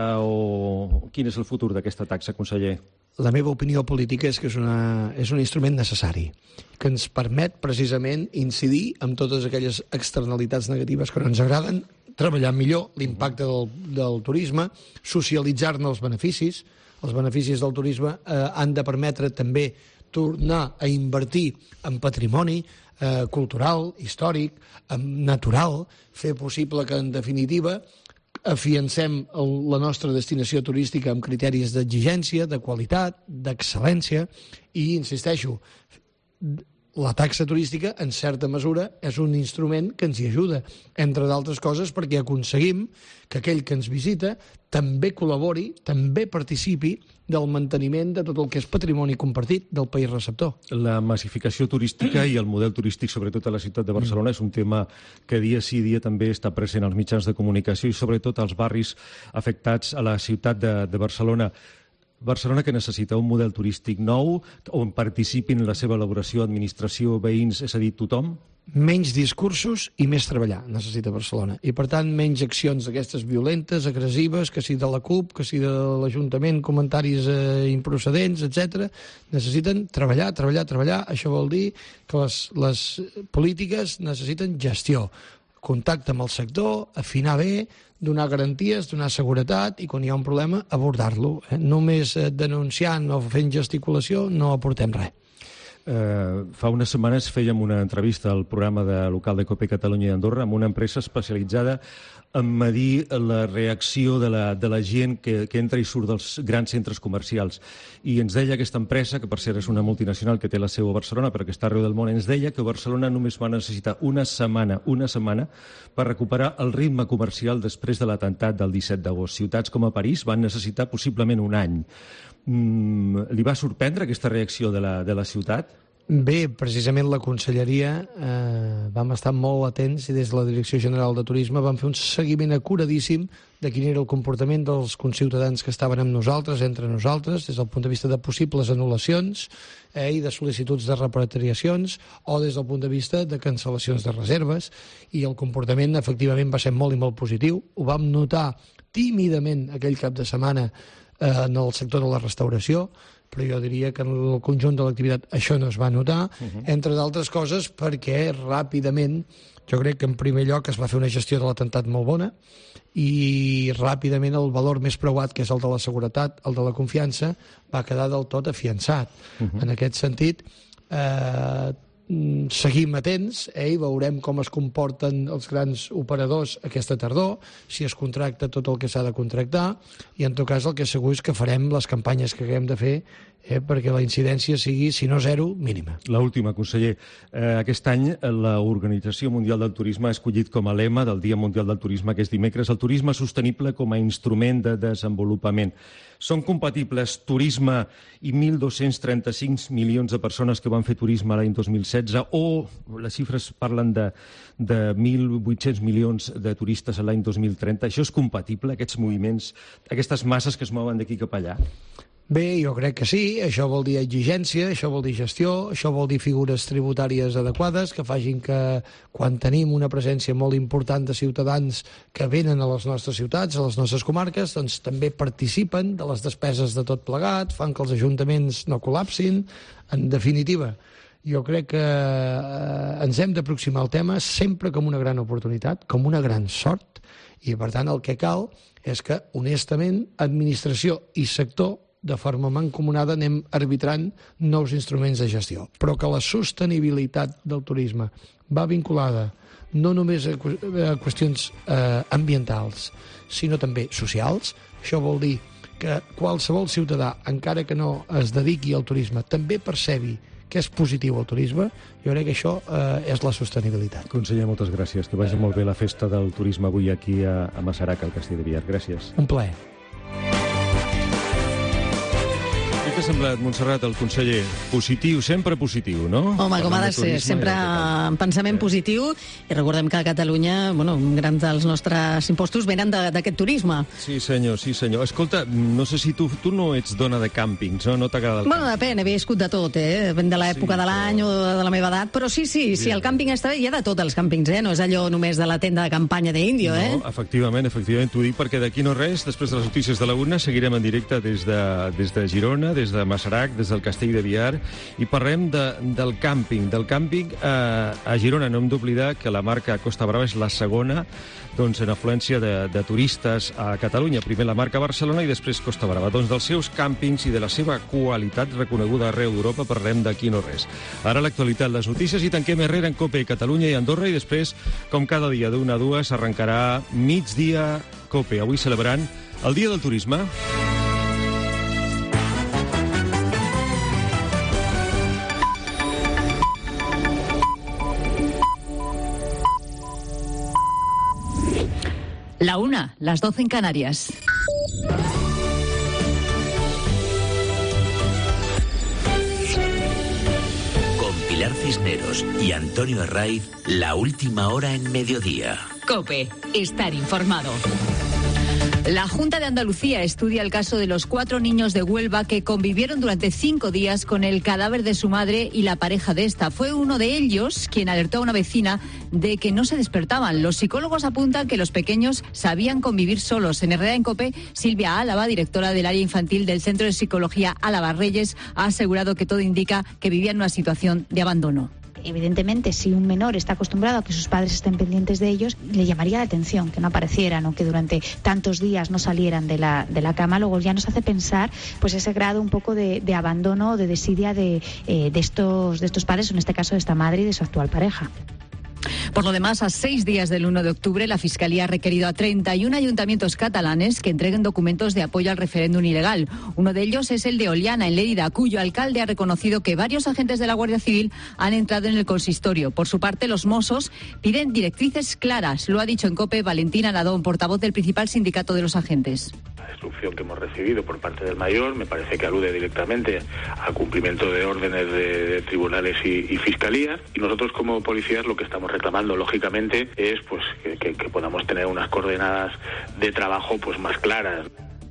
o quin és el futur d'aquesta taxa, conseller? La meva opinió política és que és un instrument necessari, que ens permet precisament incidir en totes aquelles externalitats negatives que no ens agraden, treballar millor l'impacte del turisme, socialitzar-ne els beneficis. Els beneficis del turisme han de permetre també tornar a invertir en patrimoni cultural, històric, natural, fer possible que, en definitiva, afiancem la nostra destinació turística amb criteris d'exigència, de qualitat, d'excel·lència, i, insisteixo, la taxa turística, en certa mesura, és un instrument que ens hi ajuda, entre d'altres coses perquè aconseguim que aquell que ens visita també col·labori, també participi del manteniment de tot el que és patrimoni compartit del país receptor. La massificació turística i el model turístic, sobretot a la ciutat de Barcelona, és un tema que dia sí dia també està present als mitjans de comunicació i sobretot als barris afectats a la ciutat de Barcelona. Barcelona, que necessita un model turístic nou, on participin en la seva elaboració administració, veïns, és a dir, tothom? Menys discursos i més treballar necessita Barcelona. I, per tant, menys accions d'aquestes violentes, agressives, que si de la CUP, que si de l'Ajuntament, comentaris improcedents, etc. Necessiten treballar. Això vol dir que les polítiques necessiten gestió, contacte amb el sector, afinar bé, donar garanties, donar seguretat i, quan hi ha un problema, abordar-lo. Només denunciant o fent gesticulació no aportem res. Fa unes setmanes fèiem una entrevista al programa local de COPE Catalunya i Andorra amb una empresa especialitzada en medir la reacció de la gent que entra i surt dels grans centres comercials. I ens deia aquesta empresa, que per cert és una multinacional que té la seu a Barcelona però que està arreu del món, ens deia que Barcelona només va necessitar una setmana per recuperar el ritme comercial després de l'atemptat del 17 d'agost. Ciutats com a París van necessitar possiblement un any. Li va sorprendre aquesta reacció de la ciutat? Bé, precisament la conselleria vam estar molt atents i des de la Direcció General de Turisme vam fer un seguiment acuradíssim de quin era el comportament dels conciutadans que estaven amb nosaltres, entre nosaltres, des del punt de vista de possibles anul·lacions i de sol·licituds de repatriacions o des del punt de vista de cancel·lacions de reserves, i el comportament efectivament va ser molt i molt positiu. Ho vam notar tímidament aquell cap de setmana en el sector de la restauració, però jo diria que en el conjunt de l'activitat això no es va notar, entre d'altres coses perquè ràpidament, jo crec que en primer lloc es va fer una gestió de l'atemptat molt bona i ràpidament el valor més preuat, que és el de la seguretat, el de la confiança, va quedar del tot afiançat. En aquest sentit, seguim atents i veurem com es comporten els grans operadors aquesta tardor, si es contracta tot el que s'ha de contractar, i en tot cas el que segur és que farem les campanyes que haguem de fer perquè la incidència sigui, si no zero, mínima. L'última, conseller. Aquest any l'Organització Mundial del Turisme ha escollit com a lema del Dia Mundial del Turisme, que és dimecres, el turisme sostenible com a instrument de desenvolupament. Són compatibles turisme i 1.235 milions de persones que van fer turisme l'any 2016 o les xifres parlen de 1.800 milions de turistes l'any 2030? Això és compatible, aquests moviments, aquestes masses que es mouen d'aquí cap allà? Bé, jo crec que sí. Això vol dir exigència, això vol dir gestió, això vol dir figures tributàries adequades que facin que quan tenim una presència molt important de ciutadans que venen a les nostres ciutats, a les nostres comarques, doncs també participen de les despeses de tot plegat, fan que els ajuntaments no col·lapsin. En definitiva, jo crec que ens hem d'aproximar al tema sempre com una gran oportunitat, com una gran sort, i per tant el que cal és que, honestament, administració i sector de forma mancomunada anem arbitrant nous instruments de gestió. Però que la sostenibilitat del turisme va vinculada no només a qüestions ambientals, sinó també socials. Això vol dir que qualsevol ciutadà, encara que no es dediqui al turisme, també percebi que és positiu el turisme. Jo crec que això és la sostenibilitat. Conseller, moltes gràcies. Que vagi molt bé la festa del turisme avui aquí a Masarac, al Castell de Villar. Gràcies. Un plaer. t'ha semblat, Montserrat, el conseller? Positiu, sempre positiu, no? Home, com ha de ser, sempre amb pensament positiu. I recordem que a Catalunya, bueno, grans dels nostres impostos venen d'aquest turisme. Sí, senyor, sí, senyor. Escolta, no sé si tu no ets dona de càmpings, no? No t'agrada el Bueno, depèn, he viscut de tot, depèn de l'època de l'any o de la meva edat, però sí, el càmping està bé, hi ha de tot als càmpings, no és allò només de la tenda de campanya d'Índio, No, efectivament, t'ho dic perquè d'aquí no res, després de les notícies de la una, seguirem en directe des de Girona, des de Masarac, des del Castell de Viar, i parlem del càmping a Girona. No hem d'oblidar que la marca Costa Brava és la segona en afluència de turistes a Catalunya. Primer la marca Barcelona i després Costa Brava. Doncs dels seus càmpings i de la seva qualitat reconeguda arreu d'Europa parlem d'aquí no res. Ara l'actualitat, les notícies, i tanquem Herrera en COPE, Catalunya i Andorra, i després, com cada dia d'1 a 2, arrencarà Migdia COPE, avui celebrant el Dia del Turisme. La una, las 12 en Canarias. Con Pilar Cisneros y Antonio Herraiz, la última hora en mediodía. COPE, estar informado. La Junta de Andalucía estudia el caso de los 4 niños de Huelva que convivieron durante 5 días con el cadáver de su madre y la pareja de esta. Fue uno de ellos quien alertó a una vecina de que no se despertaban. Los psicólogos apuntan que los pequeños sabían convivir solos. En Herrera en COPE, Silvia Álava, directora del área infantil del Centro de Psicología Álava Reyes, ha asegurado que todo indica que vivían una situación de abandono. Evidentemente, si un menor está acostumbrado a que sus padres estén pendientes de ellos, le llamaría la atención que no aparecieran o que durante tantos días no salieran de la cama. Luego ya nos hace pensar pues ese grado un poco de abandono o de desidia de estos padres, en este caso de esta madre y de su actual pareja. Por lo demás, a 6 días del 1 de octubre, la Fiscalía ha requerido a 31 ayuntamientos catalanes que entreguen documentos de apoyo al referéndum ilegal. Uno de ellos es el de Oliana, en Lérida, cuyo alcalde ha reconocido que varios agentes de la Guardia Civil han entrado en el consistorio. Por su parte, los Mossos piden directrices claras. Lo ha dicho en COPE Valentina Nadón, portavoz del principal sindicato de los agentes. La instrucción que hemos recibido por parte del mayor me parece que alude directamente al cumplimiento de órdenes de tribunales y fiscalías, y nosotros como policías lo que estamos reclamando lógicamente es pues que podamos tener unas coordenadas de trabajo pues más claras.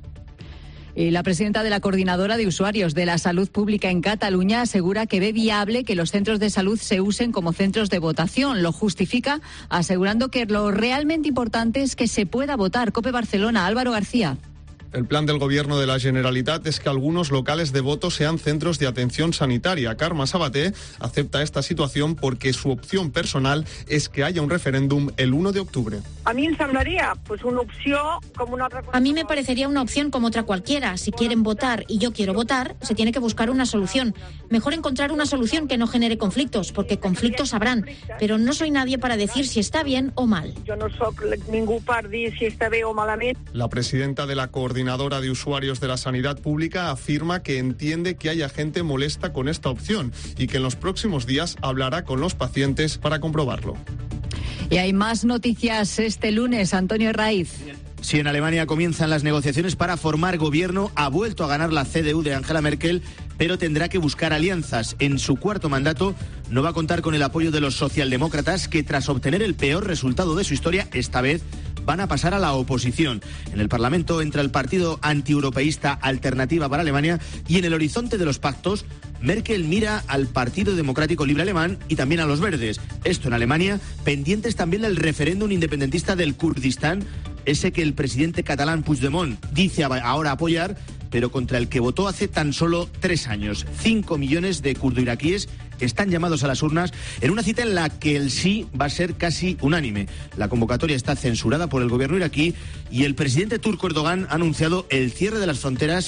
Y la presidenta de la Coordinadora de Usuarios de la Salud Pública en Cataluña asegura que ve viable que los centros de salud se usen como centros de votación. Lo justifica asegurando que lo realmente importante es que se pueda votar. COPE Barcelona, Álvaro García. El plan del Gobierno de la Generalitat es que algunos locales de voto sean centros de atención sanitaria. Carme Sabater acepta esta situación porque su opción personal es que haya un referéndum el 1 de octubre. A mí me semblaría pues una opción como una otra. A mí me parecería una opción como otra cualquiera. Si quieren votar y yo quiero votar, se tiene que buscar una solución. Mejor encontrar una solución que no genere conflictos, porque conflictos habrán. Pero no soy nadie para decir si está bien o mal. Yo no soy ningún para decir si está bien o malamente. La presidenta de la Coordinadora de Usuarios de la Sanidad Pública afirma que entiende que haya gente molesta con esta opción y que en los próximos días hablará con los pacientes para comprobarlo. Y hay más noticias este lunes. Antonio Herraiz. Si en Alemania comienzan las negociaciones para formar gobierno, ha vuelto a ganar la CDU de Angela Merkel, pero tendrá que buscar alianzas. En su cuarto mandato no va a contar con el apoyo de los socialdemócratas, que tras obtener el peor resultado de su historia, esta vez van a pasar a la oposición. En el Parlamento entra el partido antieuropeísta Alternativa para Alemania, y en el horizonte de los pactos, Merkel mira al Partido Democrático Libre Alemán y también a los Verdes. Esto en Alemania, pendientes también del referéndum independentista del Kurdistán, ese que el presidente catalán Puigdemont dice ahora apoyar, pero contra el que votó hace tan solo 3 años. 5 millones de kurdo-iraquíes están llamados a las urnas en una cita en la que el sí va a ser casi unánime. La convocatoria está censurada por el gobierno iraquí y el presidente turco Erdogan ha anunciado el cierre de la frontera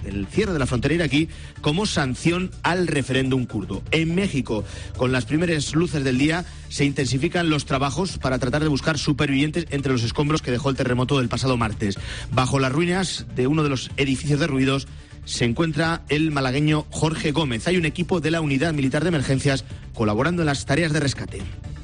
iraquí como sanción al referéndum kurdo. En México, con las primeras luces del día, se intensifican los trabajos para tratar de buscar supervivientes entre los escombros que dejó el terremoto del pasado martes. Bajo las ruinas de uno de los edificios derruidos se encuentra el malagueño Jorge Gómez. Hay un equipo de la Unidad Militar de Emergencias colaborando en las tareas de rescate.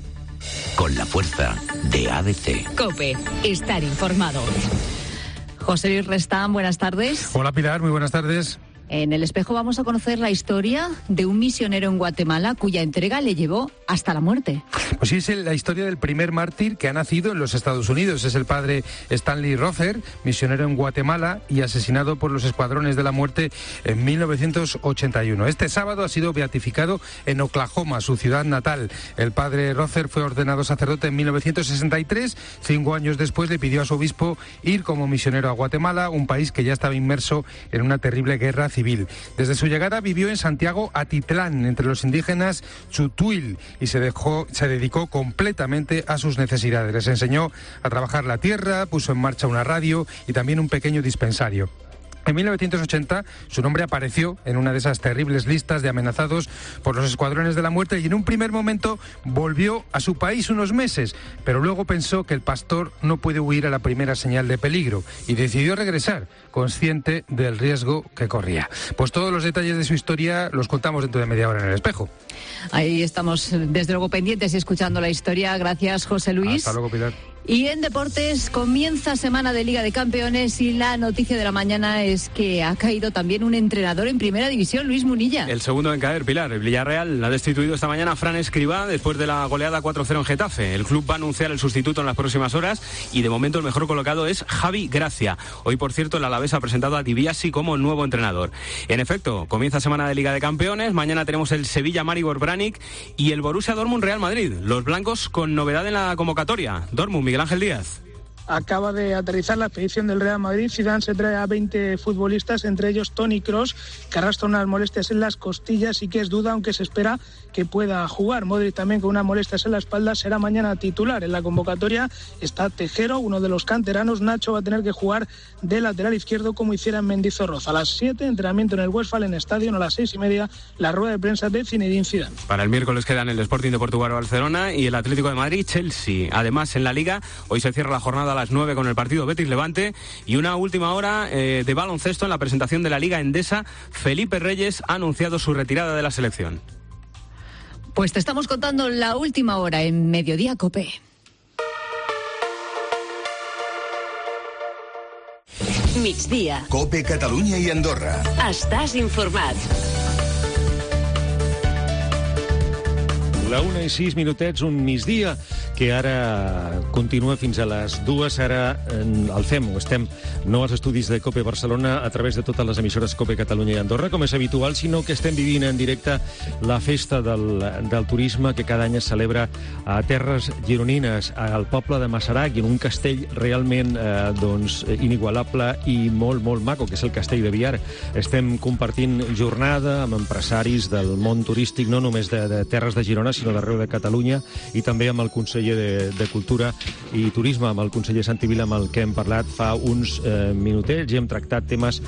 Con la fuerza de ADC. COPE, estar informado. José Luis Restán, buenas tardes. Hola Pilar, muy buenas tardes. En El Espejo vamos a conocer la historia de un misionero en Guatemala cuya entrega le llevó hasta la muerte. Pues sí, es la historia del primer mártir que ha nacido en los Estados Unidos. Es el padre Stanley Rother, misionero en Guatemala y asesinado por los escuadrones de la muerte en 1981. Este sábado ha sido beatificado en Oklahoma, su ciudad natal. El padre Rother fue ordenado sacerdote en 1963. 5 años después le pidió a su obispo ir como misionero a Guatemala, un país que ya estaba inmerso en una terrible guerra civil. Desde su llegada vivió en Santiago Atitlán, entre los indígenas Chutuil, y se dedicó completamente a sus necesidades. Les enseñó a trabajar la tierra, puso en marcha una radio y también un pequeño dispensario. En 1980 su nombre apareció en una de esas terribles listas de amenazados por los escuadrones de la muerte y en un primer momento volvió a su país unos meses, pero luego pensó que el pastor no puede huir a la primera señal de peligro y decidió regresar, consciente del riesgo que corría. Pues todos los detalles de su historia los contamos dentro de media hora en El Espejo. Ahí estamos desde luego pendientes y escuchando la historia. Gracias, José Luis. Hasta luego, Pilar. Y en deportes comienza semana de Liga de Campeones y la noticia de la mañana es que ha caído también un entrenador en primera división, Luis Munilla. El segundo en caer, Pilar. El Villarreal ha destituido esta mañana a Fran Escribá después de la goleada 4-0 en Getafe. El club va a anunciar el sustituto en las próximas horas y de momento el mejor colocado es Javi Gracia. Hoy, por cierto, el Alavés ha presentado a Di Biasi como nuevo entrenador. En efecto, comienza semana de Liga de Campeones. Mañana tenemos el Sevilla-Maribor Branik y el Borussia Dortmund-Real Madrid. Los blancos con novedad en la convocatoria. Dortmund, Miguel Ángel Díaz. Acaba de aterrizar la expedición del Real Madrid. Zidane se trae a 20 futbolistas, entre ellos Toni Kroos, que arrastra unas molestias en las costillas y que es duda, aunque se espera que pueda jugar. Modric también con unas molestias en la espalda será mañana titular. En la convocatoria está Tejero, uno de los canteranos. Nacho va a tener que jugar de lateral izquierdo como hiciera en Mendizorroza. A las 7, entrenamiento en el Westfalen Stadium. A las 6:30, la rueda de prensa de Zinedine Zidane. Para el miércoles quedan el Sporting de Portugal Barcelona y el Atlético de Madrid Chelsea. Además, en la Liga, hoy se cierra la jornada a las 9 con el partido Betis-Levante y una última hora de baloncesto en la presentación de la Liga Endesa. Felipe Reyes ha anunciado su retirada de la selección. Pues te estamos contando la última hora en Mediodía COPE. Migdia. COPE Catalunya i Andorra. Estàs informat. La 1:06, un migdia que ara continua fins a les 2. Ara el fem, o estem, no als estudis de COPE Barcelona a través de totes les emissores COPE Catalunya i Andorra, com és habitual, sinó que estem vivint en directe la festa del turisme que cada any es celebra a terres gironines, al poble de Masarac, i en un castell realment inigualable i molt, molt maco, que és el Castell de Biar. Estem compartint jornada amb empresaris del món turístic, no només de terres de Girona, sinó d'arreu de Catalunya, i també amb el conseller de Cultura i Turisme, amb el conseller Santi Vila, amb el que hem parlat fa uns minutets, i hem tractat temes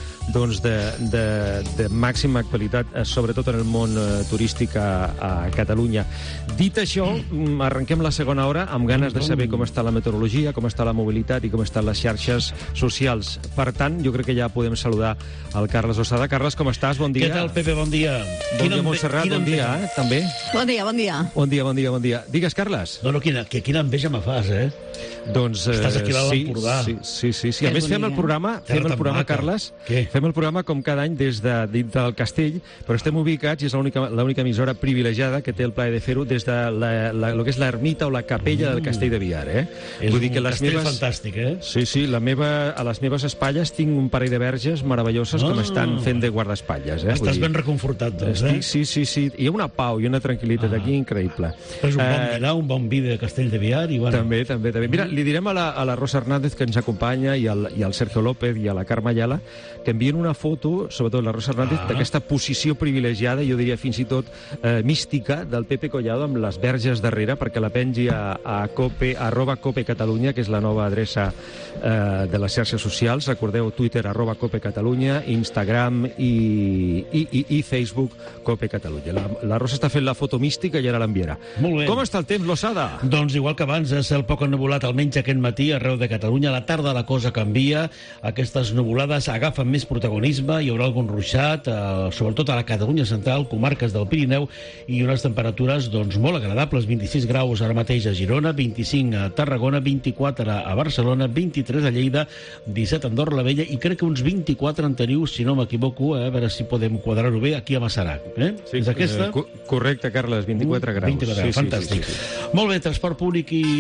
de màxima actualitat, sobretot en el món turístic a Catalunya. Dit això, arrenquem la segona hora amb ganes de saber com està la meteorologia, com està la mobilitat i com estan les xarxes socials. Per tant, jo crec que ja podem saludar el Carles Ossada. Carles, com estàs? Bon dia. Què tal, Pepe? Bon dia. Bon dia, Montserrat. Bon dia, també. Bon dia, bon dia. Bon dia. Digues, Carles. No, quina enveja me fas, eh? Doncs estàs aquí a l'Empordà. Sí. A més, fem el programa, Carles, fem el programa com cada any des de dins del castell, però estem ubicats, i és l'única emissora privilegiada que té el plaer de fer-ho des de lo que és l'ermita o la capella del Castell de Biar, eh? És un castell fantàstic, eh? Sí, a les meves espatlles tinc un parell de verges meravelloses que m'estan fent de guardaespatlles, eh? Estàs ben reconfortat, doncs, eh? Sí. Hi ha una pau i una tranquil·litat aquí increïble. Però és un bon dinar, un bon vi de Castell de Biar i bueno... També. Mira, li direm a la Rosa Hernández, que ens acompanya, i al Sergio López i a la Carme Ayala, que envien una foto, sobretot la Rosa Hernández, d'aquesta posició privilegiada, jo diria fins i tot mística, del Pepe Collado amb les verges darrere, perquè la pengi a @Cope Catalunya, que és la nova adreça de les xarxes socials. Recordeu, Twitter, @Cope Catalunya, Instagram i Facebook, Cope Catalunya. La Rosa està fent la foto mística i ara l'enviarà. Molt bé. Com està el temps, Losada? Doncs Doncs igual que abans, cel poc ennuvolat almenys aquest matí arreu de Catalunya. A la tarda la cosa canvia, aquestes nuvolades agafen més protagonisme, hi haurà algun ruixat, sobretot a la Catalunya central, comarques del Pirineu, i unes temperatures doncs, molt agradables, 26 graus ara mateix a Girona, 25 a Tarragona, 24 a Barcelona, 23 a Lleida, 17 a Andorra la Vella i crec que uns 24 en teniu, si no m'equivoco, a veure si podem quadrar-ho bé, aquí a Massarac. Sí, és aquesta? Correcte, Carles, 24 graus. 24 graus, fantàstic. Sí. Molt bé, transport públic i...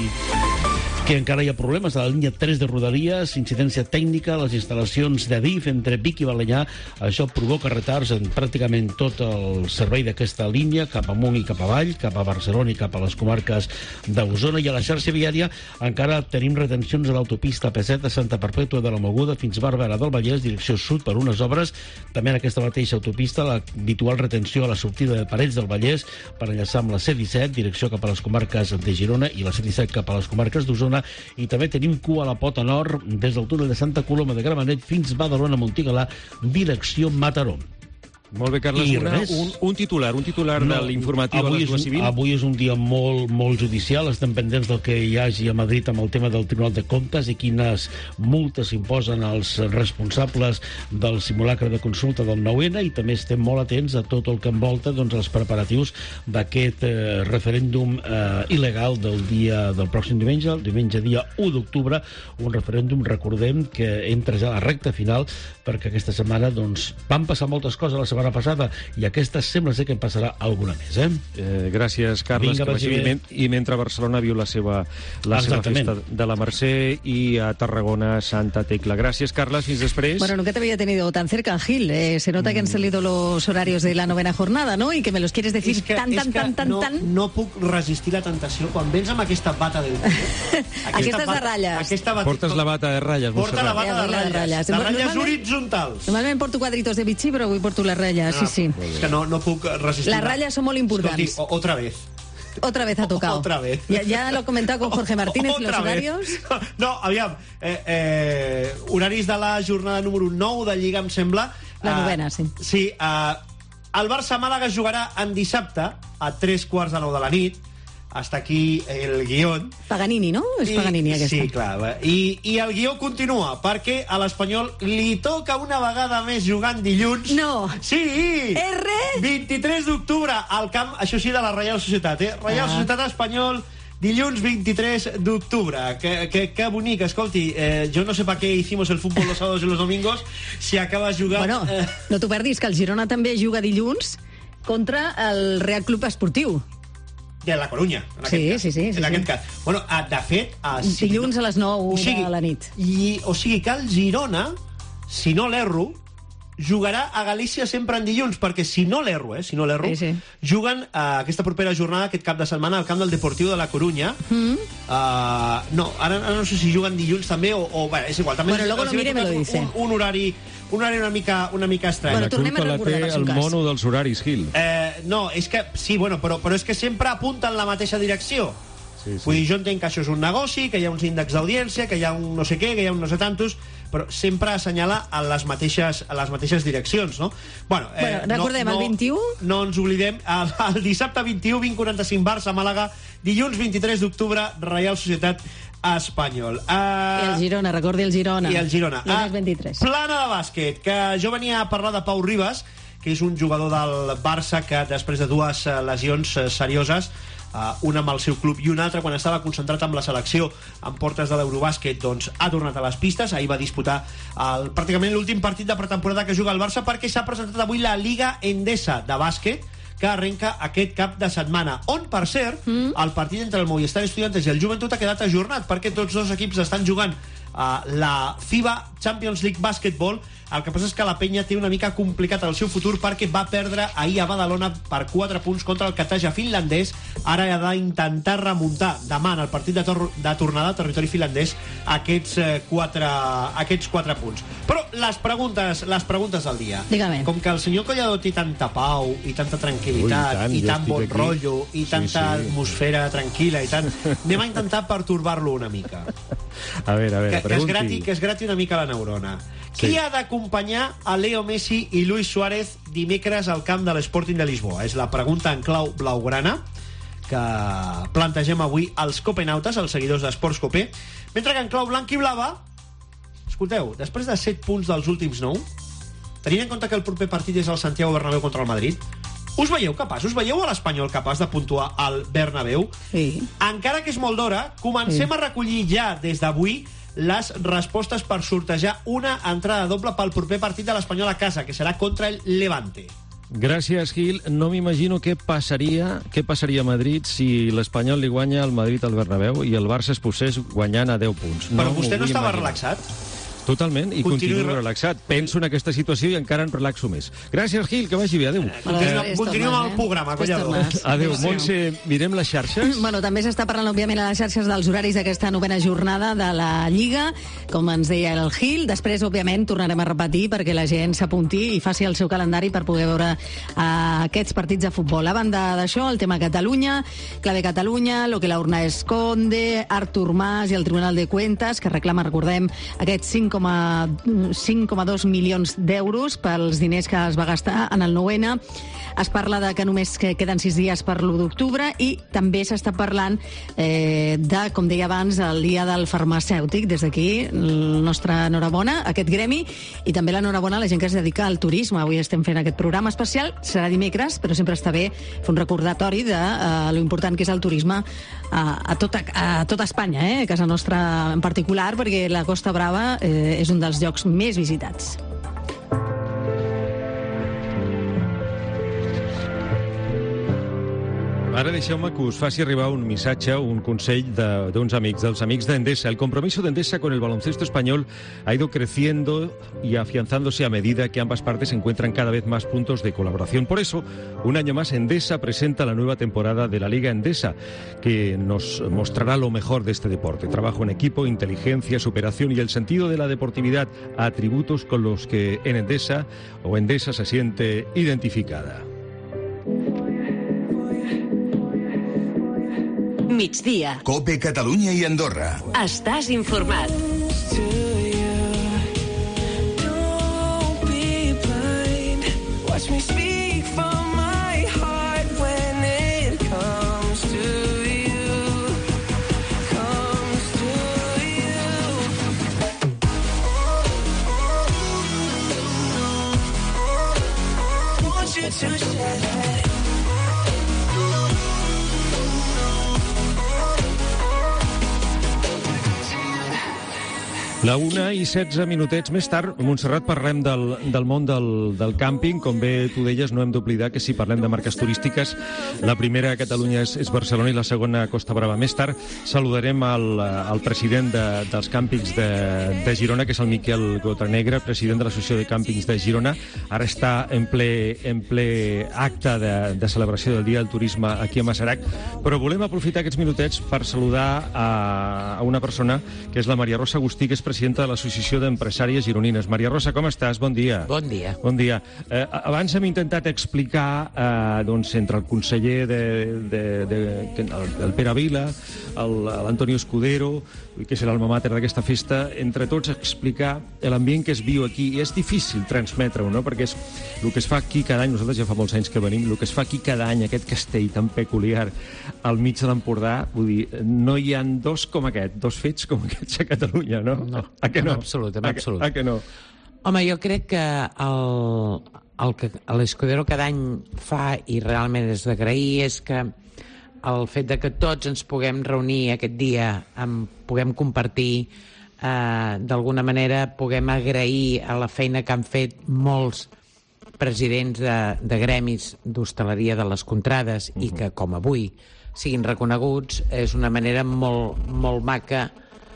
que encara hi ha problemes a la línia 3 de Rodalies, incidència tècnica a les instal·lacions d'Adif entre Vic i Balenyà. Això provoca retards en pràcticament tot el servei d'aquesta línia, cap amunt i cap avall, cap a Barcelona i cap a les comarques d'Osona. I a la xarxa viària encara tenim retencions a l'autopista P7 de Santa Perpètua de la Moguda fins Barberà del Vallès, direcció sud, per unes obres. També en aquesta mateixa autopista l'habitual retenció a la sortida de Parets del Vallès per enllaçar amb la C-17, direcció cap a les comarques de Girona, i la C-17 cap a les comarques d'Osona. I també tenim cua a la pota nord des del túnel de Santa Coloma de Gramenet fins Badalona-Montigalà, direcció Mataró. Molt bé, Carles. Un titular de l'informatiu a les 2:20. Avui és un dia molt judicial. Estem pendents del que hi hagi a Madrid amb el tema del Tribunal de Comptes i quines multes imposen als responsables del simulacre de consulta del 9-N, i també estem molt atents a tot el que envolta els preparatius d'aquest referèndum il·legal del pròxim diumenge, el diumenge dia 1 d'octubre, un referèndum, recordem, que entra ja a la recta final, perquè aquesta setmana van passar moltes coses la setmana passada, i aquesta sembla ser que en passarà alguna més. Gràcies, Carles. I mentre Barcelona viu la seva festa de la Mercè i a Tarragona Santa Tecla. Gràcies, Carles. Fins després. Bueno, nunca te había tenido tan cerca, Gil. Se nota que han salido los horarios de la 9ª jornada, ¿no? Y que me los quieres decir tan. No puc resistir la tentació quan vens amb aquesta bata del aquesta és de ratlles. Portes la bata de ratlles. Porta la bata de ratlles. De ratlles horitzontals. Normalment porto quadritos de Vichy, però avui porto les ratlles. Sí. És que no puc resistir. Las rayas son muy importantes. Escolti, otra vez ha tocado. Otra vez. Ya lo he comentado con Jorge Martínez, los horarios. No, aviam, horaris de la jornada número 9 de Lliga, em sembla. La 9ª, sí. Sí, el Barça-Màlaga jugarà en dissabte a 3:15 de la nit. Hasta aquí el guió. Paganini, no? És Paganini, aquesta. Sí, clar. I el guió continua, perquè a l'Espanyol li toca una vegada més jugant dilluns. No. Sí! 23 d'octubre al camp, això sí, de la Reial Societat, Reial Societat Espanyol, dilluns 23 d'octubre. Que bonic, escolti, jo no sé per què hicimos el fútbol los sábados y los domingos si acaba jugant... Bueno, no t'ho perdis, que el Girona també juga dilluns contra el Real Club Esportiu. De la Corunya, en aquest cas. Bueno, de fet... dilluns a les 9 de la nit. O sigui que el Girona, si no l'erro, jugarà a Galícia sempre en dilluns, perquè si no l'erro, juguen aquesta propera jornada, aquest cap de setmana, al camp del Deportiu de la Corunya. No, ara no sé si juguen dilluns també, o és igual. Bueno, luego lo mire y me lo dice. Un horari una mica estrany. Bueno, tornem a recordar, per si un cas. El mono dels horaris, Gil. No, és que sí, bueno, però és que sempre apunta en la mateixa direcció. Sí. Vull dir, jo entenc que això és un negoci, que hi ha uns índexs d'audiència, que hi ha un no sé què, que hi ha un no sé tantos, però sempre assenyala a les mateixes direccions, no? Bueno, recordem, el 21... No ens oblidem, el dissabte 21, 20:45, Barça-Màlaga, dilluns 23 d'octubre, Reial Societat Espanyol. I el Girona, recordi el Girona. I el Girona. Dilluns 23. Plana de bàsquet, que jo venia a parlar de Pau Ribas, que és un jugador del Barça que després de dues lesions serioses, una amb el seu club i una altra quan estava concentrat amb la selecció en portes de l'Eurobàsquet, doncs ha tornat a les pistes. Ahir va disputar pràcticament l'últim partit de pretemporada que juga el Barça, perquè s'ha presentat avui la Liga Endesa de bàsquet, que arrenca aquest cap de setmana, on, per cert, el partit entre el Movistar Estudiantes i el Joventut ha quedat ajornat, perquè tots dos equips estan jugant la FIBA Champions League Basketball. El que passa és que la penya té una mica complicat el seu futur, perquè va perdre ahir a Badalona per 4 punts contra el Kataja finlandès. Ara ha d'intentar remuntar demà en el partit de tornada a territori finlandès aquests 4 punts. Però les preguntes del dia. Dígame. Com que el senyor Collado té tanta pau i tanta tranquil·litat i tant bon rotllo i tanta atmosfera tranquil·la i tant, anem a intentar pertorbar-lo una mica. A veure, pregunti. Que es grati una mica la neurona. Qui ha d'acompanyar a Leo Messi i Luis Suárez dimecres al camp de l'Sporting de Lisboa? És la pregunta en clau blaugrana, que plantegem avui als copenautes, els seguidors d'Esports Copé, mentre que en clau blanc i blava, escolteu, després de 7 punts dels últims 9, tenint en compte que el proper partit és el Santiago Bernabéu contra el Madrid, us veieu capaços? Veieu a l'Espanyol capaç de puntuar al Bernabéu? Sí. Encara que és molt d'hora, comencem a recollir ja des d'avui les respostes per sortejar una entrada doble pel proper partit de l'Espanyol a casa, que serà contra el Levante. Gràcies, Gil. No m'imagino què passaria a Madrid si l'Espanyol li guanya al Madrid al Bernabéu i el Barça es posés guanyant a 10 punts. Però vostè no estava relaxat? Totalment, i continuo relaxat. Penso en aquesta situació i encara en relaxo més. Gràcies, Gil, que vagi bé. Adéu. Continuem amb el programa, collador. Adéu. Montse, mirem les xarxes? Bueno, també s'està parlant, òbviament, a les xarxes dels horaris d'aquesta 9ª jornada de la Lliga, com ens deia el Gil. Després, òbviament, tornarem a repetir perquè la gent s'apunti i faci el seu calendari per poder veure aquests partits de futbol. A banda d'això, el tema Catalunya, Clave Catalunya, lo que la urna esconde, Artur Mas i el Tribunal de Cuentas, que reclama, recordem, aquests 5,2 milions d'euros pels diners que es va gastar en el 9N. Es parla de que només queden 6 dies per l'1 d'octubre i també s'està parlant de, com deia abans, el dia del farmacèutic. Des d'aquí, la nostra enhorabona a aquest gremi i també l'enhorabona a la gent que es dedica al turisme. Avui estem fent aquest programa especial, serà dimecres, però sempre està bé fer un recordatori de lo important que és el turisme a tota Espanya, a casa nostra en particular, perquè la Costa Brava és un dels llocs més visitats. Ara deixeu-me que us faci arribar un missatge, un consell d'uns amics, dels amics d'Endesa. El compromiso de Endesa con el baloncesto español ha ido creciendo y afianzándose a medida que ambas partes encuentran cada vez más puntos de colaboración. Por eso, un año más Endesa presenta la nueva temporada de la Liga Endesa, que nos mostrará lo mejor de este deporte. Trabajo en equipo, inteligencia, superación y el sentido de la deportividad, atributos con los que en Endesa se siente identificada. Migdia. COPE Catalunya i Andorra. Estàs informat. La 1:16 més tard, Montserrat, parlem del món del càmping. Com bé tu deies, no hem d'oblidar que si parlem de marques turístiques, la primera a Catalunya és Barcelona i la segona Costa Brava. Més tard saludarem el president dels càmpings de Girona, que és el Miquel Gotranegre, president de l'Associació de Càmpings de Girona. Ara està en ple acte de celebració del Dia del Turisme aquí a Masarac, però volem aprofitar aquests minutets per saludar a una persona que és la Maria Rosa Agustí, que és presidenta de l'Associació d'Empresàries Gironines. Maria Rosa, com estàs? Bon dia. Bon dia. Bon dia. Abans hem intentat explicar, entre el conseller el Pere Vila, l'Antonio Escudero, que és l'alma mater d'aquesta festa, entre tots explicar l'ambient que es viu aquí. I és difícil transmetre-ho, no? Perquè és el que es fa aquí cada any, nosaltres ja fa molts anys que venim, el que es fa aquí cada any, aquest castell tan peculiar al mig de l'Empordà, vull dir, no hi ha dos fets com aquests a Catalunya, no? No, a que no? en absolut. A que no? Home, jo crec que el que l'Escudero cada any fa, i realment és d'agrair, és que el fet de que tots ens puguem reunir aquest dia, puguem compartir, d'alguna manera puguem agrair a la feina que han fet molts presidents de gremis d'hostaleria de les contrades i que, com avui, siguin reconeguts, és una manera molt, molt maca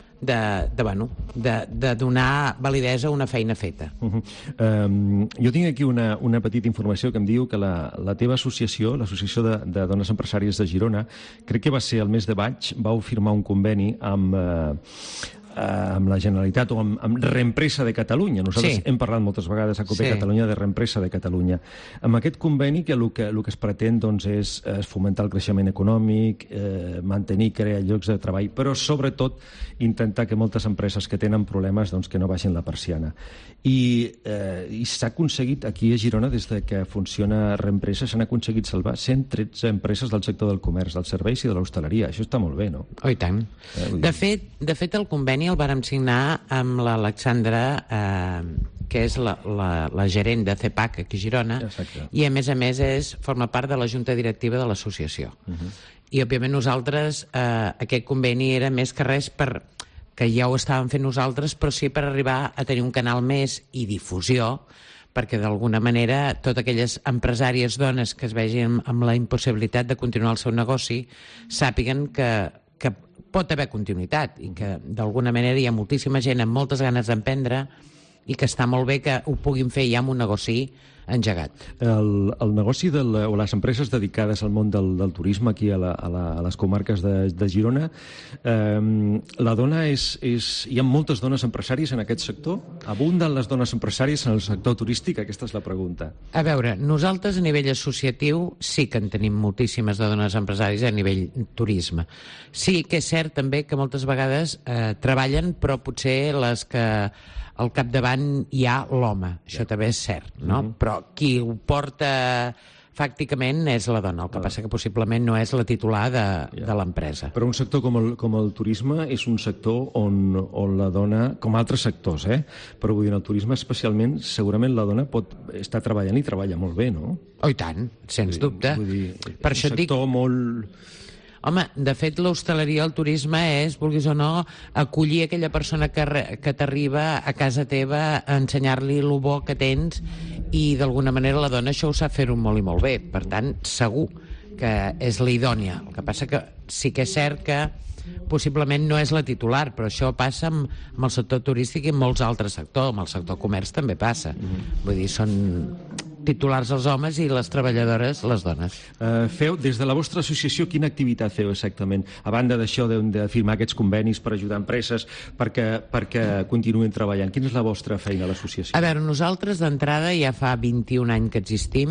de donar validesa a una feina feta. Jo tinc aquí una petita informació que em diu que la teva associació, l'Associació de Dones Empresàries de Girona, crec que va ser el mes de maig, vau firmar un conveni amb amb la Generalitat o amb Reempresa de Catalunya. Nosaltres hem parlat moltes vegades a COPE Catalunya de Reempresa de Catalunya. Amb aquest conveni que el que es pretén és fomentar el creixement econòmic, mantenir, crear llocs de treball, però sobretot intentar que moltes empreses que tenen problemes que no baixin la persiana. I s'ha aconseguit, aquí a Girona, des que funciona Reempresa, s'han aconseguit salvar 113 empreses del sector del comerç, dels serveis i de l'hostaleria. Això està molt bé, no? Oh, i tant. De fet, el conveni el vàrem signar amb l'Alexandra, que és la gerent de CEPAC aquí a Girona, i a més forma part de la junta directiva de l'associació. I, òbviament, nosaltres, aquest conveni era més que res que ja ho estàvem fent nosaltres, però sí per arribar a tenir un canal més i difusió, perquè d'alguna manera totes aquelles empresàries dones que es vegin amb la impossibilitat de continuar el seu negoci sàpiguen que pot haver continuïtat i que d'alguna manera hi ha moltíssima gent amb moltes ganes d'emprendre i que està molt bé que ho puguin fer ja amb un negoci engegat. El negoci o les empreses dedicades al món del turisme aquí a les comarques de Girona, la dona hi ha moltes dones empresàries en aquest sector? Abunden les dones empresàries en el sector turístic? Aquesta és la pregunta. A veure, nosaltres a nivell associatiu sí que en tenim moltíssimes de dones empresàries a nivell turisme. Sí que és cert també que moltes vegades treballen, però potser les que al capdavant hi ha l'home, això també és cert, no? Però qui ho porta fàcticament és la dona, el que passa que possiblement no és la titular de l'empresa. Però un sector com el turisme és un sector on la dona, com altres sectors, però vull dir, en el turisme especialment, segurament la dona pot estar treballant i treballa molt bé, no? Oh, i tant, sens dubte. Vull dir, és un sector molt... Home, de fet, l'hostaleria, el turisme és, vulguis o no, acollir aquella persona que t'arriba a casa teva a ensenyar-li el bo que tens i d'alguna manera la dona això ho sap fer-ho molt i molt bé. Per tant, segur que és la idònia. El que passa que sí que és cert que possiblement no és la titular, però això passa amb el sector turístic i en molts altres sectors. Amb el sector comerç també passa. Vull dir, són titulars els homes i les treballadores les dones. Feu, des de la vostra associació, quina activitat feu exactament? A banda d'això de firmar aquests convenis per ajudar empreses perquè continuïn treballant, quina és la vostra feina a l'associació? A veure, nosaltres d'entrada ja fa 21 anys que existim.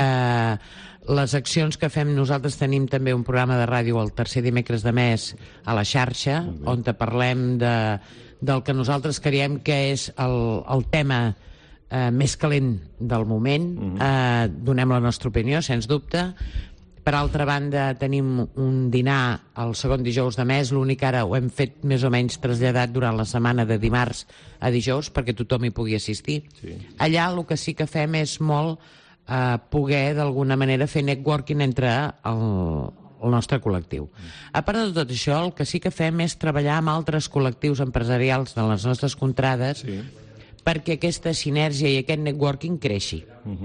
Les accions que fem, nosaltres tenim també un programa de ràdio el tercer dimecres de mes a la xarxa, on parlem del que nosaltres creiem que és el tema més calent del moment. Donem la nostra opinió, sens dubte. Per altra banda, tenim un dinar el segon dijous de mes, l'únic ara ho hem fet més o menys traslladat durant la setmana de dimarts a dijous perquè tothom hi pugui assistir. Allà el que sí que fem és molt poder d'alguna manera fer networking entre el nostre col·lectiu. A part de tot això, el que sí que fem és treballar amb altres col·lectius empresarials de les nostres contrades perquè aquesta sinergia i aquest networking creixi.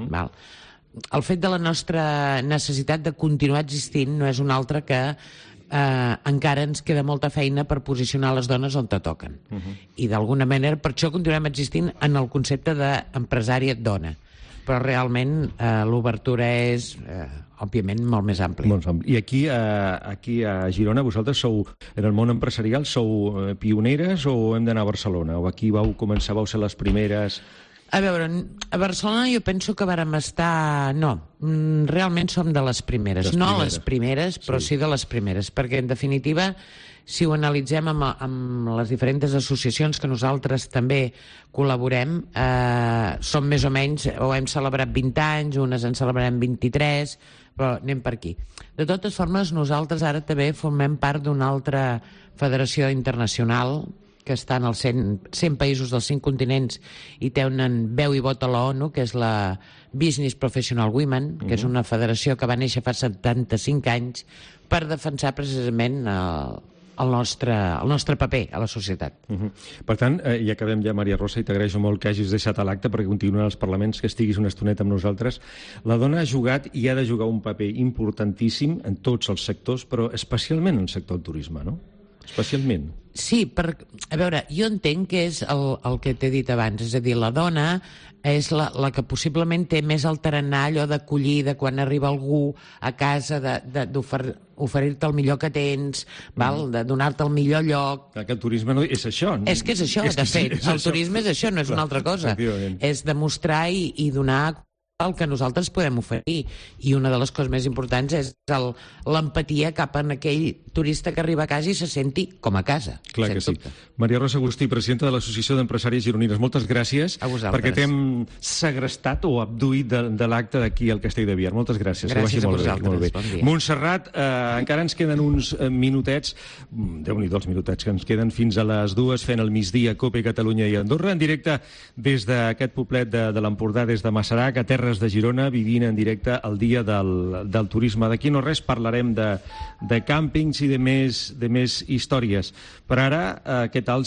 El fet de la nostra necessitat de continuar existint no és un altre que encara ens queda molta feina per posicionar les dones on te toquen. I d'alguna manera, per això continuem existint en el concepte d'empresària dona. Però realment l'obertura és, òbviament, molt més àmplia. I aquí a Girona, vosaltres sou, en el món empresarial, sou pioneres o hem d'anar a Barcelona? O aquí vau ser les primeres? A veure, a Barcelona jo penso que vàrem estar... No, realment som de les primeres. No les primeres, però sí de les primeres, perquè en definitiva, si ho analitzem amb les diferents associacions que nosaltres també col·laborem, som més o menys, o hem celebrat 20 anys, unes en celebrarem 23, però anem per aquí. De totes formes, nosaltres ara també formem part d'una altra federació internacional que està en els 100 països dels 5 continents i tenen veu i vot a l'ONU, que és la Business Professional Women, que és una federació que va néixer fa 75 anys per defensar precisament el nostre paper a la societat. Per tant, i acabem ja, Maria Rosa, i t'agraeixo molt que hagis deixat a l'acte perquè continuen els parlaments, que estiguis una estoneta amb nosaltres. La dona ha jugat i ha de jugar un paper importantíssim en tots els sectors, però especialment en el sector del turisme, no? Especialment. Sí, a veure, jo entenc que és el que t'he dit abans, és a dir, la dona és la que possiblement té més el tarannà, allò d'acollida quan arriba algú a casa, d'oferir-te el millor que tens, de donar-te el millor lloc. Que el turisme no és això. És que és això, de fet. El turisme és això, no és una altra cosa. És demostrar i donar el que nosaltres podem oferir. I una de les coses més importants és l'empatia cap a aquell turista que arriba a casa i se senti com a casa. Clar que sí. Maria Rosa Agustí, presidenta de l'Associació d'Empresàries Gironines, moltes gràcies perquè t'hem segrestat o abduït de l'acte d'aquí al Castell de Biar. Moltes gràcies. Gràcies a vosaltres. Molt bé. Bon dia. Montserrat, encara ens queden uns minutets, Déu-n'hi-do els minutets que ens queden fins a les 2 fent el migdia COPE Catalunya i Andorra, en directe des d'aquest poblet de l'Empordà, des de Masarac, a Terres de Girona, vivint en directe el dia del turisme. D'aquí no res parlarem de càmpings i de més històries. Per ara, què tal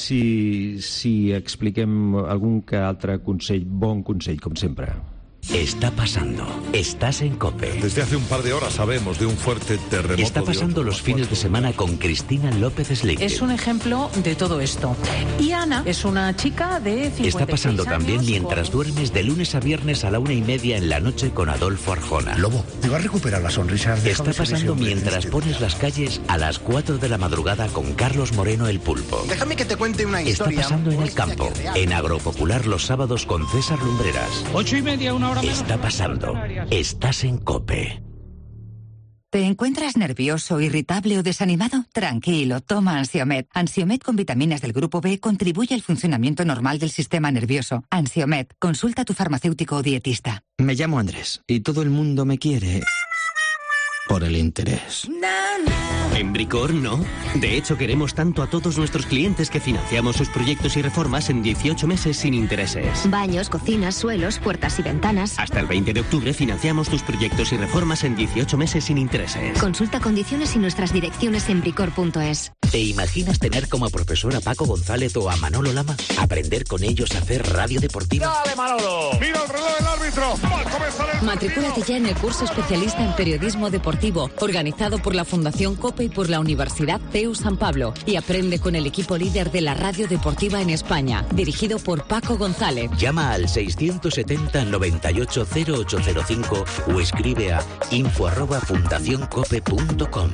si expliquem algun que altre consell, bon consell, com sempre? Está pasando. Estás en COPE. Desde hace un par de horas sabemos de un fuerte terremoto. Está pasando los fines de semana con Cristina López Slick. Es un ejemplo de todo esto. Y Ana es una chica de 56 Está pasando años también mientras duermes de lunes a viernes a la 1:30 en la noche con Adolfo Arjona. Lobo, te va a recuperar la sonrisa. Está pasando mientras pones las calles a las 4 de la madrugada con Carlos Moreno el Pulpo. Déjame que te cuente una historia. Está pasando en el campo, en Agropopular los sábados con César Lumbreras. 8:30, una hora menos. Está pasando. Estás en COPE. ¿Te encuentras nervioso, irritable o desanimado? Tranquilo, toma Ansiomed. Ansiomed con vitaminas del grupo B contribuye al funcionamiento normal del sistema nervioso. Ansiomed, consulta a tu farmacéutico o dietista. Me llamo Andrés y todo el mundo me quiere por el interés. En Bricor no. De hecho, queremos tanto a todos nuestros clientes que financiamos sus proyectos y reformas en 18 meses sin intereses. Baños, cocinas, suelos, puertas y ventanas. Hasta el 20 de octubre financiamos tus proyectos y reformas en 18 meses sin intereses. Consulta condiciones y nuestras direcciones en bricor.es. ¿Te imaginas tener como profesor a Paco González o a Manolo Lama? Aprender con ellos a hacer radio deportiva. ¡Dale, Manolo! ¡Mira el reloj del árbitro! ¡Va a comenzar el Matricúlate ya en el curso especialista en periodismo deportivo, organizado por la Fundación COPE y por la Universidad TEU San Pablo, y aprende con el equipo líder de la radio deportiva en España, dirigido por Paco González. Llama al 670-98-0805 o escribe a info@fundacioncope.com.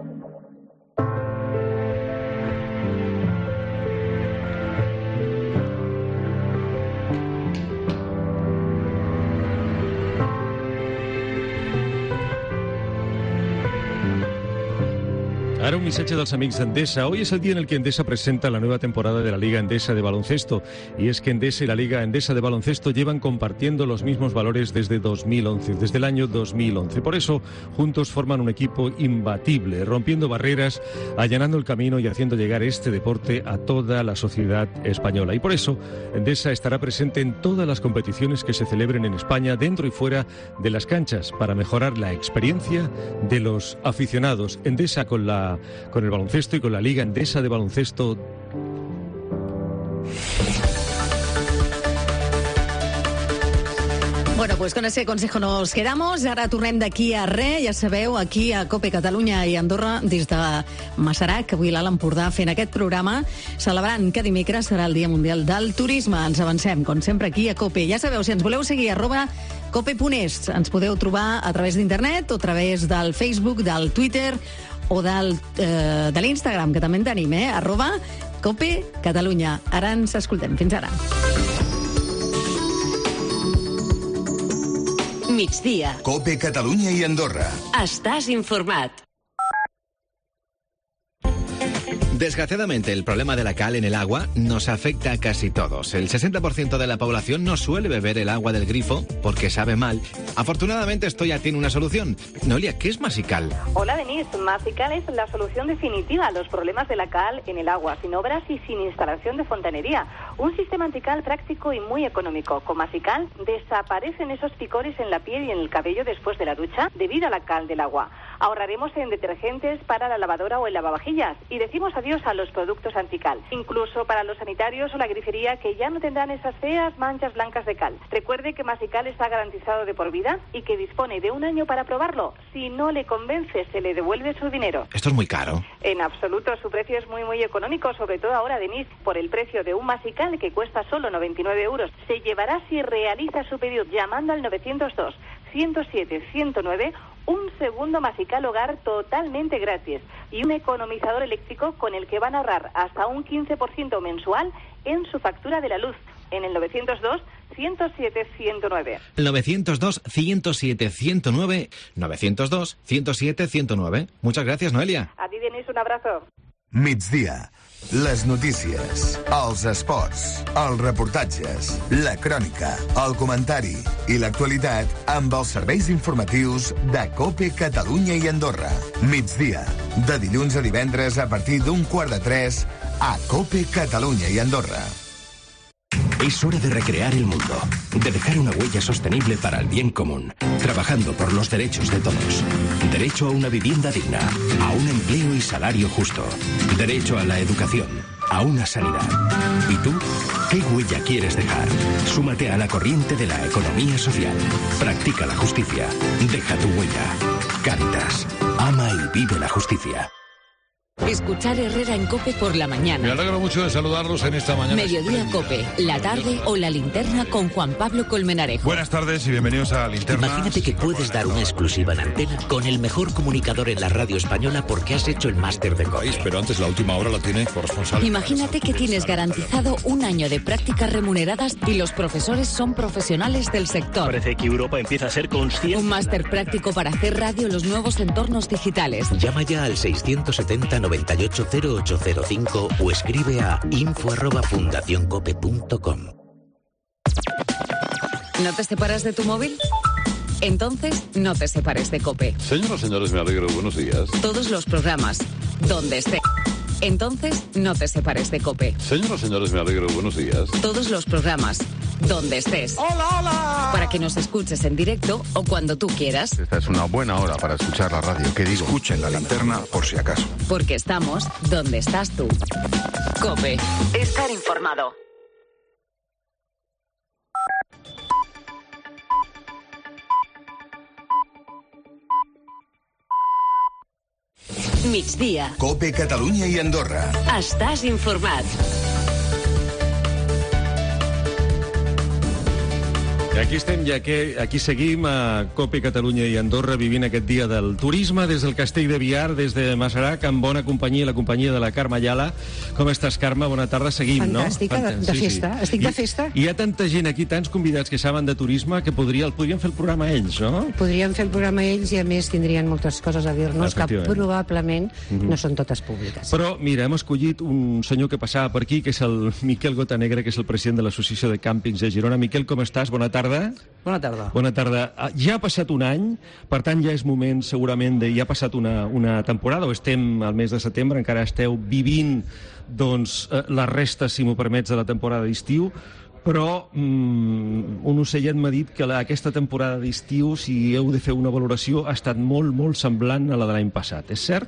Ahora un mensaje de los amigos de Endesa. Hoy es el día en el que Endesa presenta la nueva temporada de la Liga Endesa de baloncesto. Y es que Endesa y la Liga Endesa de baloncesto llevan compartiendo los mismos valores desde 2011, desde el año 2011. Por eso, juntos forman un equipo imbatible, rompiendo barreras, allanando el camino y haciendo llegar este deporte a toda la sociedad española. Y por eso, Endesa estará presente en todas las competiciones que se celebren en España, dentro y fuera de las canchas, para mejorar la experiencia de los aficionados. Endesa con el baloncesto y con la Liga Endesa de baloncesto. Bueno, pues con ese consejo nos quedamos. Ara tornem d'aquí a res, ja sabeu, aquí a COPE Catalunya i Andorra, des de Masarac, avui a l'Alt Empordà, fent aquest programa, celebrant que dimecres serà el Dia Mundial del Turisme. Ens avancem, com sempre, aquí a COPE. Ja sabeu, si ens voleu seguir, @cope.es. Ens podeu trobar a través d'internet o a través del Facebook, del Twitter o de l'Instagram, que també en tenim, @COPE Catalunya. Ara ens escoltem. Fins ara. Migdia. COPE Catalunya i Andorra. Estàs informat. Desgraciadamente, el problema de la cal en el agua nos afecta a casi todos. El 60% de la población no suele beber el agua del grifo porque sabe mal. Afortunadamente, esto ya tiene una solución. Noelia, ¿qué es Masical? Hola, Denise. Masical es la solución definitiva a los problemas de la cal en el agua, sin obras y sin instalación de fontanería. Un sistema antical práctico y muy económico. Con Masical desaparecen esos picores en la piel y en el cabello después de la ducha debido a la cal del agua. Ahorraremos en detergentes para la lavadora o el lavavajillas y decimos adiós beneficios a los productos antical. Incluso para los sanitarios o la grifería, que ya no tendrán esas feas manchas blancas de cal. Recuerde que Masical está garantizado de por vida y que dispone de un año para probarlo. Si no le convence, se le devuelve su dinero. ¿Esto es muy caro? En absoluto, su precio es muy económico, sobre todo ahora, Denise. Por el precio de un Masical, que cuesta solo 99 euros, se llevará, si realiza su pedido llamando al 902 107 109, un segundo Masical Hogar totalmente gratis y un economizador eléctrico con el que van a ahorrar hasta un 15% mensual en su factura de la luz, en el 902 107 109. 902 107 109. 902 107 109. Muchas gracias, Noelia. A ti, Denise, un abrazo. Migdia. Les notícies, els esports, els reportatges, la crònica, el comentari i l'actualitat amb els serveis informatius de COPE Catalunya i Andorra. Migdia, de dilluns a divendres a partir d'14:15 a COPE Catalunya y Andorra. Es hora de recrear el mundo, de dejar una huella sostenible para el bien común, trabajando por los derechos de todos. Derecho a una vivienda digna, a un empleo y salario justo. Derecho a la educación, a una sanidad. ¿Y tú? ¿Qué huella quieres dejar? Súmate a la corriente de la economía social. Practica la justicia. Deja tu huella. Cáritas. Ama y vive la justicia. Escuchar Herrera en COPE por la mañana. Me alegro mucho de saludarlos en esta mañana. Mediodía COPE, la tarde o la linterna con Juan Pablo Colmenarejo. Buenas tardes y bienvenidos a Linterna. Imagínate que puedes dar una exclusiva en antena con el mejor comunicador en la radio española porque has hecho el máster de COPE. Pero antes la última hora la tiene corresponsal. Imagínate que tienes garantizado un año de prácticas remuneradas y los profesores son profesionales del sector. Parece que Europa empieza a ser consciente. Un máster práctico para hacer radio en los nuevos entornos digitales. Llama ya al 670-980805 o escribe a info@fundacioncope.com. ¿No te separas de tu móvil? Entonces, no te separes de COPE. Señoras y señores, me alegro. Buenos días. Todos los programas, donde esté. Entonces, no te separes de COPE. Señoras y señores, me alegro. Buenos días. Todos los programas, donde estés. ¡Hola, hola! Para que nos escuches en directo o cuando tú quieras. Esta es una buena hora para escuchar la radio. ¿Qué digo? Escuchen la linterna por si acaso. Porque estamos donde estás tú. COPE. Estar informado. Migdia. COPE Catalunya i Andorra. Estàs informat. I aquí estem, ja que aquí seguim a COPE Catalunya i Andorra vivint aquest dia del turisme des del Castell de Biar, des de Masarac, amb bona companyia, la companyia de la Carme Ayala. Com estàs, Carme? Bona tarda, seguim, Fantàstica, no? de festa. Sí. Estic de festa. I hi ha tanta gent aquí, tants convidats que saben de turisme, que podrien fer el programa ells, no? Podrien fer el programa ells i, a més, tindrien moltes coses a dir-nos que probablement no són totes públiques. Però, mira, hem escollit un senyor que passava per aquí, que és el Miquel Gotanegra, que és el president de l'Associació de Càmpings de Girona. Miquel, com estàs? Bona tarda. Bona tarda. Bona tarda. Ja ha passat un any, per tant ja és moment segurament ja ha passat una temporada, o estem al mes de setembre, encara esteu vivint doncs, la resta, si m'ho permets, de la temporada d'estiu, però un ocellet m'ha dit que aquesta temporada d'estiu, si heu de fer una valoració, ha estat molt, molt semblant a la de l'any passat. És cert?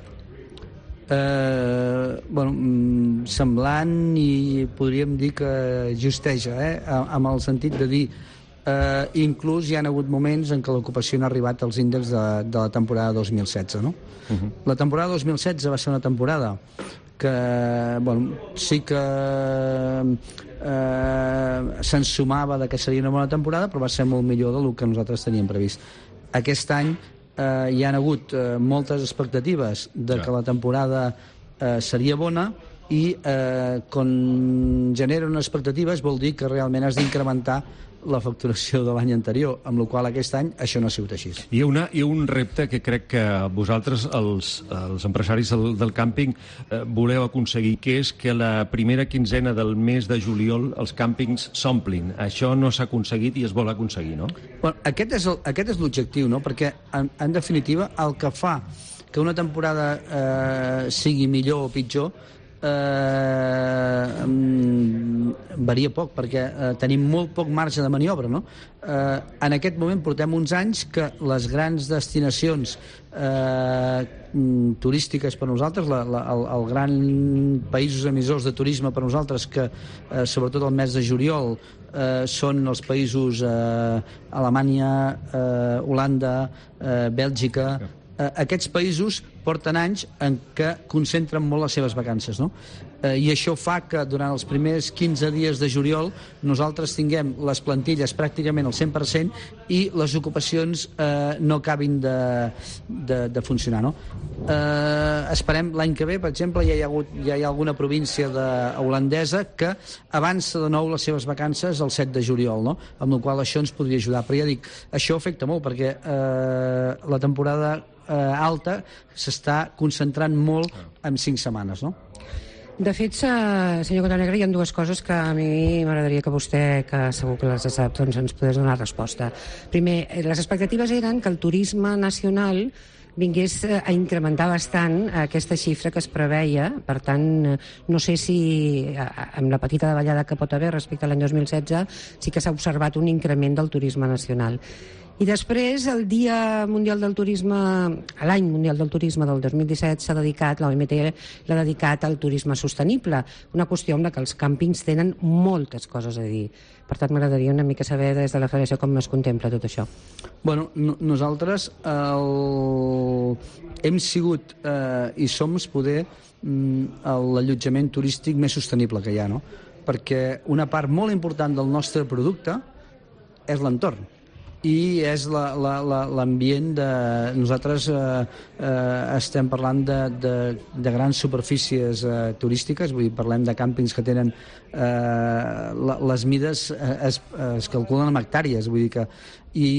Semblant, i podríem dir que justeja, amb el sentit de dir inclús hi ha hagut moments en què l'ocupació no ha arribat als índexs de la temporada 2016, no? La temporada 2016 va ser una temporada que, sí que s'ensumava que seria una bona temporada, però va ser molt millor del que nosaltres teníem previst. Aquest any hi ha hagut moltes expectatives de que la temporada seria bona, i quan generen expectatives vol dir que realment has d'incrementar la facturació de l'any anterior, amb la qual aquest any això no ha sigut així. Hi ha un repte que crec que vosaltres, els empresaris del càmping, voleu aconseguir, que és que la primera quinzena del mes de juliol els càmpings s'omplin. Això no s'ha aconseguit i es vol aconseguir, no? Aquest és l'objectiu, no? Perquè, en definitiva, el que fa que una temporada sigui millor o pitjor varia poc, perquè tenim molt poc marge de maniobra, no? En aquest moment portem uns anys que les grans destinacions turístiques per nosaltres, el gran països emissors de turisme per nosaltres, que sobretot el mes de juliol són els països Alemanya, Holanda, Bèlgica. Aquests països porten anys en què concentren molt les seves vacances, no? I això fa que durant els primers 15 dies de juliol nosaltres tinguem les plantilles pràcticament al 100% i les ocupacions no acabin de funcionar, no? Esperem l'any que ve, per exemple, ja hi ha alguna província holandesa que avança de nou les seves vacances el 7 de juliol, no? Amb la qual això ens podria ajudar. Però ja dic, això afecta molt perquè la temporada alta s'està concentrant molt en 5 setmanes, no? De fet, senyor Cotonegre, hi ha dues coses que a mi m'agradaria que vostè, que segur que les sap, doncs ens podés donar resposta. Primer, les expectatives eren que el turisme nacional vingués a incrementar bastant aquesta xifra que es preveia. Per tant, no sé si amb la petita davallada que pot haver respecte a l'any 2016 sí que s'ha observat un increment del turisme nacional. I després, el Dia Mundial del Turisme, l'any Mundial del Turisme del 2017 s'ha dedicat, l'OMT l'ha dedicat al turisme sostenible, una qüestió en la que els càmpings tenen moltes coses a dir. Per tant, m'agradaria una mica saber des de la Federació com es contempla tot això. Bueno, nosaltres hem sigut i som poder l'allotjament turístic més sostenible que hi ha, no? Perquè una part molt important del nostre producte és l'entorn i és l'ambient de... Nosaltres estem parlant de grans superfícies turístiques, vull dir, parlem de càmpings que tenen... les mides es calculen en hectàrees, vull dir que... I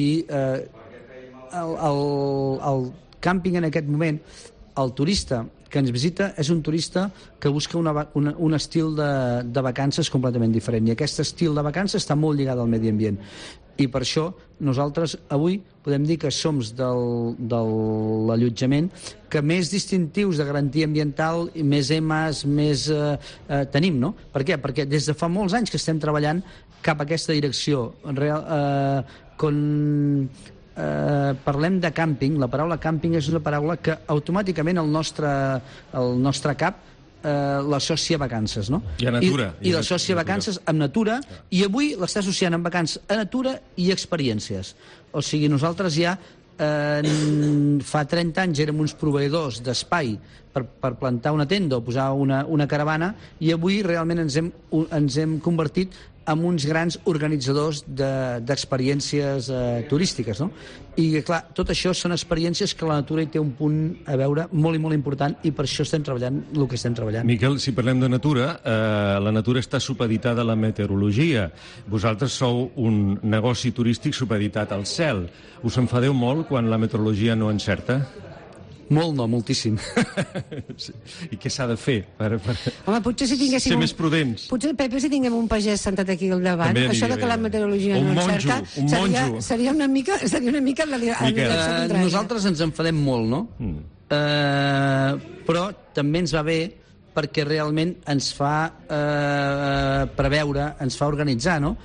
el càmping en aquest moment, el turista que ens visita és un turista que busca un estil de vacances completament diferent, i aquest estil de vacances està molt lligat al medi ambient. I per això nosaltres avui podem dir que som de l'allotjament que més distintius de garantia ambiental i més EMAs, més tenim, no? Per què? Perquè des de fa molts anys que estem treballant cap a aquesta direcció. Quan parlem de càmping, la paraula càmping és una paraula que automàticament el nostre cap l'associa a vacances, no? I a natura. I l'associa a vacances amb natura, i avui l'està associant amb vacances a natura i experiències. O sigui, nosaltres ja fa 30 anys érem uns proveïdors d'espai per plantar una tenda o posar una caravana, i avui realment ens hem convertit en uns grans organitzadors d'experiències turístiques, no? I, clar, tot això són experiències que la natura hi té un punt a veure molt i molt important, i per això estem treballant el que estem treballant. Miquel, si parlem de natura, la natura està supeditada a la meteorologia. Vosaltres sou un negoci turístic supeditat al cel. Us enfadeu molt quan la meteorologia no encerta? Molt no, moltíssim. I què s'ha de fer? Home, potser si tinguéssim... Ser més prudents. Potser, Pepe, si tinguem un pagès sentat aquí al davant, això de que la meteorologia no encerta seria una mica en la direcció contrària. Nosaltres ens enfadem molt, no? Però també ens va bé perquè realment ens fa preveure, ens fa organitzar, no?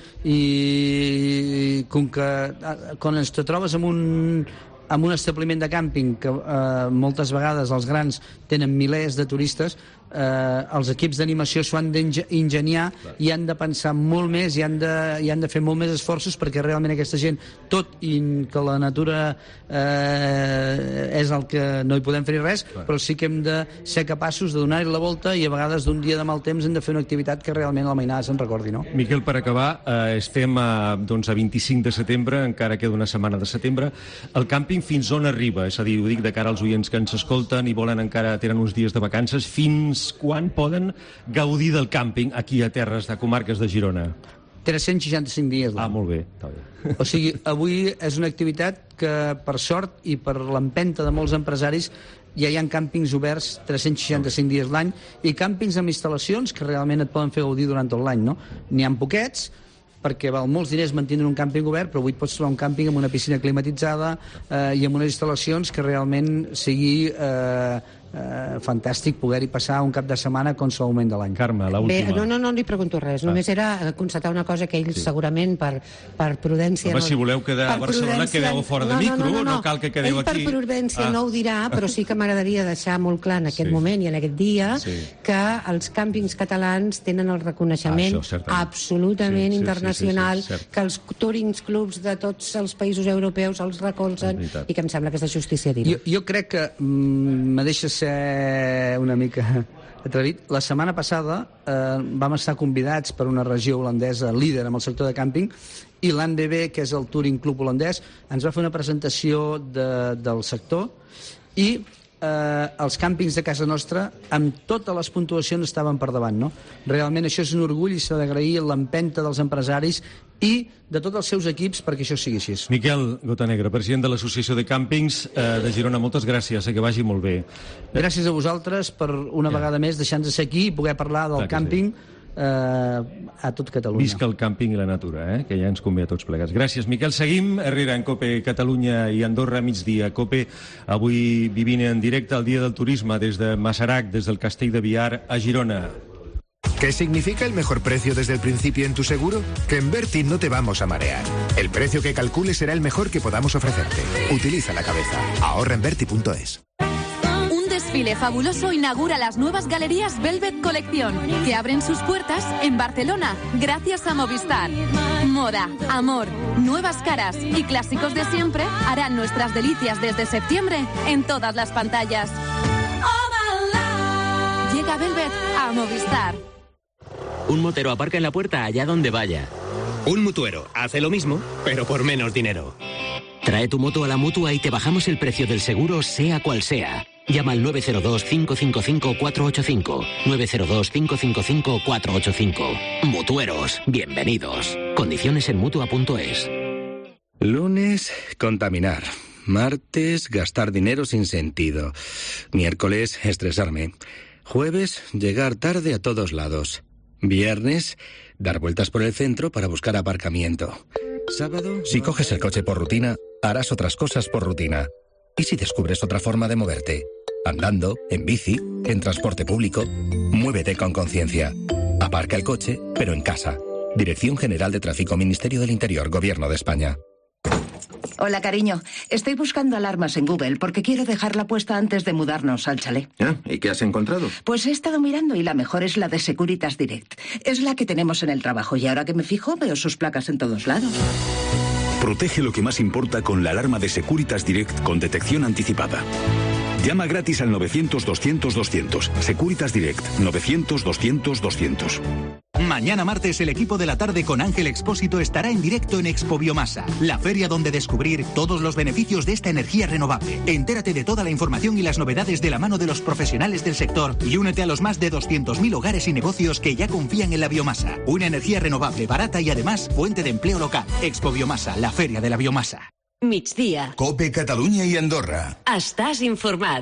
I com que quan ens te trobes amb un establiment de càmping que moltes vegades els grans tenen milers de turistes, els equips d'animació s'ho han d'ingeniar i han de pensar molt més i han de fer molt més esforços perquè realment aquesta gent, tot i que la natura és el que no hi podem fer res, però sí que hem de ser capaços de donar-hi la volta, i a vegades d'un dia de mal temps hem de fer una activitat que realment la mainada se'n recordi, no? Miquel, per acabar, estem a 25 de setembre, encara queda una setmana de setembre. El càmping fins on arriba? És a dir, ho dic de cara als oients que ens escolten i tenen uns dies de vacances, fins quan poden gaudir del càmping aquí a terres de comarques de Girona? 365 dies. Molt bé, està bé. O sigui, avui és una activitat que, per sort i per l'empenta de molts empresaris, ja hi ha càmpings oberts 365 dies l'any, i càmpings amb instal·lacions que realment et poden fer gaudir durant tot l'any, no? N'hi ha poquets, perquè val molts diners mantenir un càmping obert, però avui pots trobar un càmping amb una piscina climatitzada i amb unes instal·lacions que realment sigui fantàstic poder-hi passar un cap de setmana con el moment de l'any. Carme, Bé, no li pregunto res, només era constatar una cosa que ells segurament per prudència... Home, si voleu quedar a Barcelona, quedeu fora de micro, no cal que quedeu aquí. Ell per prudència no ho dirà, però sí que m'agradaria deixar molt clar en aquest moment i en aquest dia que els càmpings catalans tenen el reconeixement absolutament internacional, que els tourings clubs de tots els països europeus els recolzen i que em sembla que és de justícia dir-ho. Jo crec que me deixa ser una mica atrevit. La setmana passada vam estar convidats per una regió holandesa líder amb el sector de càmping i l'ANBB, que és el Touring Club holandès, ens va fer una presentació del sector i els càmpings de casa nostra amb totes les puntuacions estaven per davant, no? Realment això és un orgull i s'ha d'agrair l'empenta dels empresaris i de tots els seus equips perquè això sigui així. Miquel Gotanegra, president de l'Associació de Càmpings de Girona, moltes gràcies, que vagi molt bé. Gràcies a vosaltres per una vegada més deixar-nos ser aquí i poder parlar del càmping a tot Catalunya. Visca el càmping i la natura, que ja ens convé a tots plegats. Gràcies, Miquel. Seguim Herrera en COPE Catalunya i Andorra migdia. COPE avui vivint en directe el Dia del Turisme des de Masarac, des del Castell de Biar a Girona. ¿Qué significa el mejor precio desde el principio en tu seguro? Que en Berti no te vamos a marear. El precio que calcules será el mejor que podamos ofrecerte. Utiliza la cabeza. Ahorra en Berti.es. Desfile fabuloso inaugura las nuevas galerías Velvet Colección, que abren sus puertas en Barcelona gracias a Movistar. Moda, amor, nuevas caras y clásicos de siempre harán nuestras delicias desde septiembre en todas las pantallas. Llega Velvet a Movistar. Un motero aparca en la puerta allá donde vaya. Un mutuero hace lo mismo, pero por menos dinero. Trae tu moto a la Mutua y te bajamos el precio del seguro, sea cual sea. Llama al 902-555-485. 902-555-485. Mutueros, bienvenidos. Condiciones en Mutua.es. Lunes, contaminar. Martes, gastar dinero sin sentido. Miércoles, estresarme. Jueves, llegar tarde a todos lados. Viernes, dar vueltas por el centro para buscar aparcamiento. Sábado... Si coges el coche por rutina, harás otras cosas por rutina. ¿Y si descubres otra forma de moverte? Andando, en bici, en transporte público. Muévete con conciencia. Aparca el coche, pero en casa. Dirección General de Tráfico, Ministerio del Interior, Gobierno de España. Hola, cariño. Estoy buscando alarmas en Google porque quiero dejarla puesta antes de mudarnos al chalet. ¿Y qué has encontrado? Pues he estado mirando y la mejor es la de Securitas Direct. Es la que tenemos en el trabajo y ahora que me fijo veo sus placas en todos lados. Protege lo que más importa con la alarma de Securitas Direct con detección anticipada. Llama gratis al 900-200-200. Securitas Direct, 900-200-200. Mañana martes el equipo de la tarde con Ángel Expósito estará en directo en Expo Biomasa, la feria donde descubrir todos los beneficios de esta energía renovable. Entérate de toda la información y las novedades de la mano de los profesionales del sector y únete a los más de 200.000 hogares y negocios que ya confían en la biomasa. Una energía renovable, barata y además fuente de empleo local. Expo Biomasa, la feria de la biomasa. Migdia. COPE Catalunya i Andorra. Estàs informat.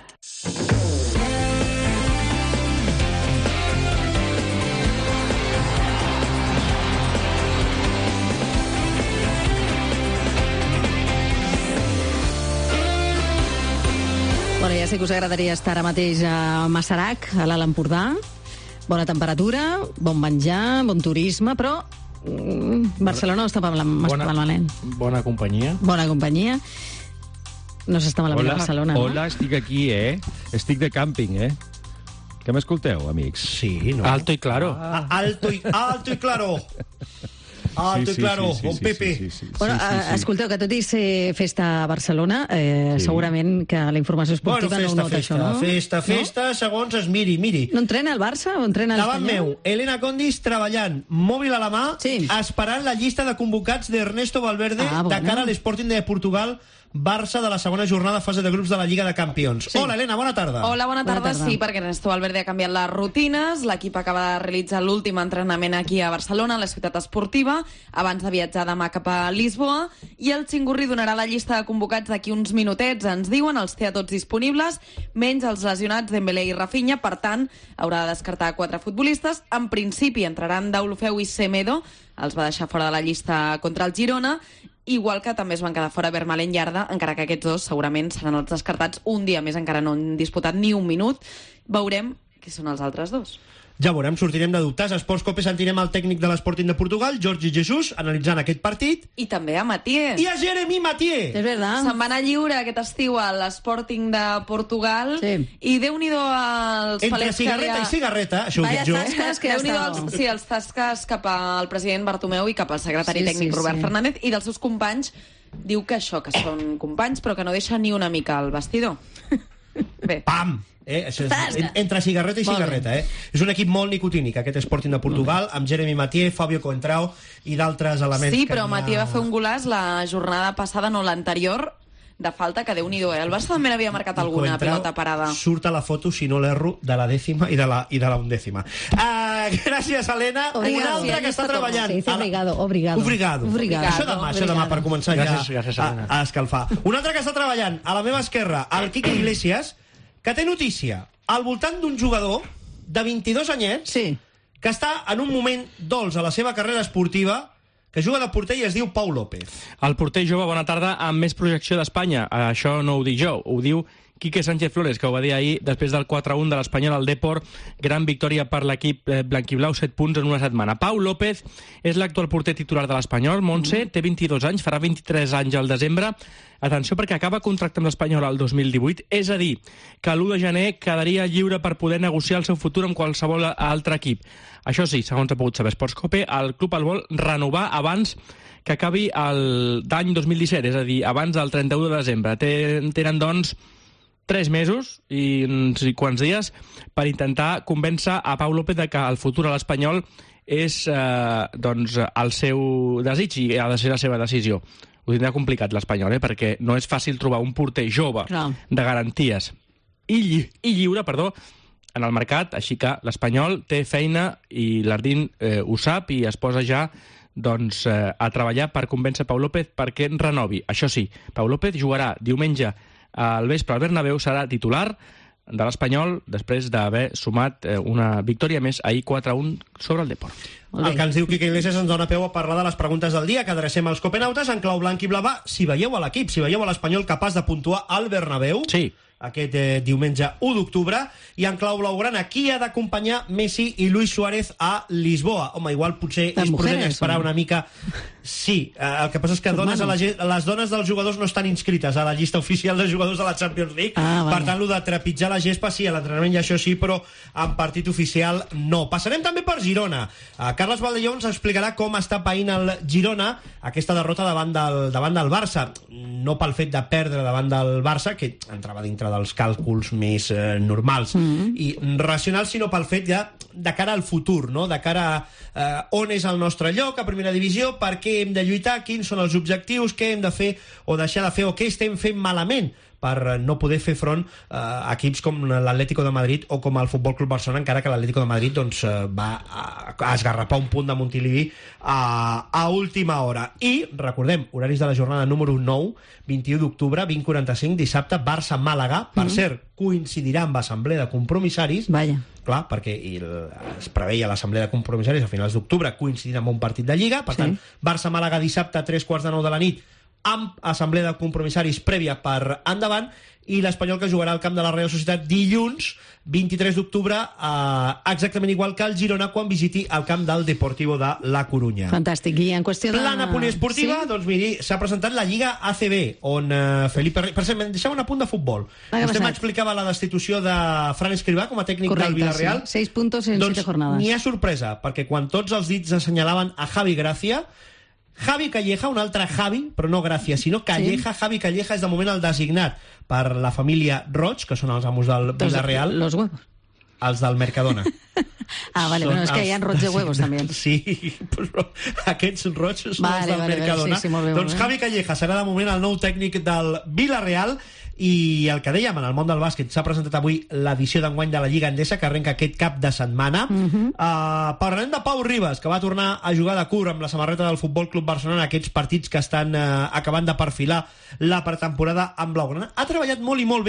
Bueno, ja sé que us agradaria estar ara mateix a Masarac, a l'Alt Empordà. Bona temperatura, bon menjar, bon turisme, però Barcelona no està malament. Bona companyia. Bona companyia. No s'està malament a Barcelona, no? Hola, estic aquí, Estic de càmping, Que m'escolteu, amics? Sí, no? Alto y claro. Alto y claro. Alto y claro, bon Pepe. Bueno, escolteu, que tot i ser festa a Barcelona, segurament que la informació esportiva no ho nota això, no? Festa, segons es miri. No entrena el Barça o entrena l'Espanyol? Davant meu, Elena Condis treballant, mòbil a la mà, esperant la llista de convocats d'Ernesto Valverde de cara a l'Sporting de Portugal, Barça de la segona jornada fase de grups de la Lliga de Campions. Hola, Elena, bona tarda. Hola, bona tarda. Sí, perquè Ernesto Valverde ha canviat les rutines. L'equip acaba de realitzar l'últim entrenament aquí a Barcelona, a la ciutat esportiva, abans de viatjar demà cap a Lisboa, i el Xingurri donarà la llista de convocats d'aquí uns minutets, ens diuen, els té a tots disponibles, menys els lesionats Dembélé i Rafinha, per tant, haurà de descartar 4 futbolistes. En principi entraran Deulofeu i Semedo, els va deixar fora de la llista contra el Girona, igual que també es van quedar fora Vermaelen i Arda, encara que aquests dos segurament seran els descartats un dia més, encara no han disputat ni un minut. Veurem qui són els altres dos. Ja veurem, sortirem de dubtes. A Esports Cope sentirem el tècnic de l'Sporting de Portugal, Jorge Jesus, analitzant aquest partit. I també a Mathieu. I a Jeremy Mathieu. És verdad. Se'n va anar lliure aquest estiu a l'Sporting de Portugal. Sí. I Déu-n'hi-do els palets cigarreta i cigarreta, això ho dic jo. Els tasques cap al president Bartomeu i cap al secretari tècnic Robert Fernández, i dels seus companys diu que això, que són companys, però que no deixa ni una mica al vestidor. Bé. Pam! Això és, entre cigarreta i cigarreta. És un equip molt nicotínic, aquest Sporting de Portugal, amb Jeremy Mathieu, Fabio Coentrao i d'altres elements. Sí, però Mathieu va fer un golaç la jornada passada, no l'anterior, de falta, que Déu-n'hi-do. El Barça també havia marcat alguna pilota parada. Surt a la foto, si no l'erro, de la dècima i de la undècima. Gràcies, Helena. Un altre que està treballant. Se dice obrigado. Això demà, per començar a escalfar. Un altre que està treballant, a la meva esquerra, el Quique Iglesias, que té notícia al voltant d'un jugador de 22 anyets que està en un moment dolç a la seva carrera esportiva, que juga de porter i es diu Pau López. El porter jove, bona tarda, amb més projecció d'Espanya. Això no ho dic jo, ho diu Quique Sánchez Flores, que ho va dir ahir després del 4-1 de l'Espanyol al Depor. Gran victòria per l'equip blanquiblau, 7 punts en una setmana. Pau López és l'actual porter titular de l'Espanyol. Montse té 22 anys, farà 23 anys al desembre. Atenció, perquè acaba contracte amb l'Espanyol al 2018, és a dir, que l'1 de gener quedaria lliure per poder negociar el seu futur amb qualsevol altre equip. Això sí, segons ha pogut saber Esports Cope, el club el vol renovar abans que acabi l'any 2017, és a dir, abans del 31 de desembre. Tenen, doncs, 3 mesos i uns quants dies per intentar convèncer a Pau López de que el futur a l'Espanyol és el seu desig i ha de ser la seva decisió. Ho tindrà complicat l'Espanyol, perquè no és fàcil trobar un porter jove de garanties i lliure, en el mercat, així que l'Espanyol té feina i l'Ardín ho sap i es posa ja a treballar per convèncer Pau López perquè renovi. Això sí, Pau López jugarà diumenge al vespre al Bernabéu, serà titular de l'Espanyol després d'haver sumat una victòria més ahir 4-1 sobre el Depor. El que ens diu Quique Iglesias ens dona peu a parlar de les preguntes del dia que adrecem als copenautes en clau blanc i blava. Si veieu a l'equip, si veieu a l'Espanyol capaç de puntuar al Bernabéu, aquest diumenge 1 d'octubre, i en clau blaugrana, qui ha d'acompanyar Messi i Luis Suárez a Lisboa? Home, igual potser és prudent esperar una mica... Sí, el que passa és que les dones dels jugadors no estan inscrites a la llista oficial de jugadors de la Champions League. Per tant, el de trepitjar la gespa, sí, a l'entrenament i això sí, però en partit oficial no. Passarem també per Girona. Carles Valdelló ens explicarà com està païnt el Girona aquesta derrota davant del Barça. No pel fet de perdre davant del Barça, que entrava dintre dels càlculs més normals i racionals, sinó pel fet de cara al futur, no? De cara a on és el nostre lloc a primera divisió, per què hem de lluitar, quins són els objectius, què hem de fer o deixar de fer, o què estem fent malament per no poder fer front a equips com l'Atlético de Madrid o com el Futbol Club Barcelona, encara que l'Atlético de Madrid va a esgarrapar un punt de Montilivi a última hora. I, recordem, horaris de la jornada número 9, 21 d'octubre, 20:45, dissabte, Barça-Màlaga. Per cert, coincidirà amb assemblea de compromissaris. Clar, perquè es preveia l'assemblea de compromissaris a finals d'octubre, coincidint amb un partit de Lliga. Per tant, Barça-Màlaga dissabte a 3:45 de la nit, amb assemblea de compromissaris prèvia per endavant, i l'Espanyol que jugarà al camp de la Real Societat dilluns 23 d'octubre, exactament igual que el Girona quan visiti el camp del Deportivo de La Corunya. Fantàstic. I en qüestió de... Plana poliesportiva, doncs miri, s'ha presentat la Lliga ACB, on Felipe... Per cert, em deixava un apunt de futbol. Vostè m'explicava la destitució de Fran Escribà com a tècnic del Villarreal. 6 puntos en 7 jornades. N'hi ha sorpresa, perquè quan tots els dits assenyalaven a Javi Gracia, Javi Calleja, un altre Javi, però no Gràcia, sinó Calleja, Javi Calleja és de moment el designat per la família Roig, que són els amos del Villarreal. Los huevos. Els del Mercadona. Vale, bueno, és que hi ha roig de huevos també. Sí, però aquests roig són els del Mercadona. Doncs Javi Calleja serà de moment el nou tècnic del Villarreal. I el que dèiem, en el món del bàsquet s'ha presentat avui l'edició d'enguany de la Lliga Endesa, que arrenca aquest cap de setmana. Parlem de Pau Ribas, que va tornar a jugar de curt amb la samarreta del Futbol Club Barcelona, aquests partits que estan acabant de perfilar la pretemporada amb blaugrana. Ha treballat molt i molt bé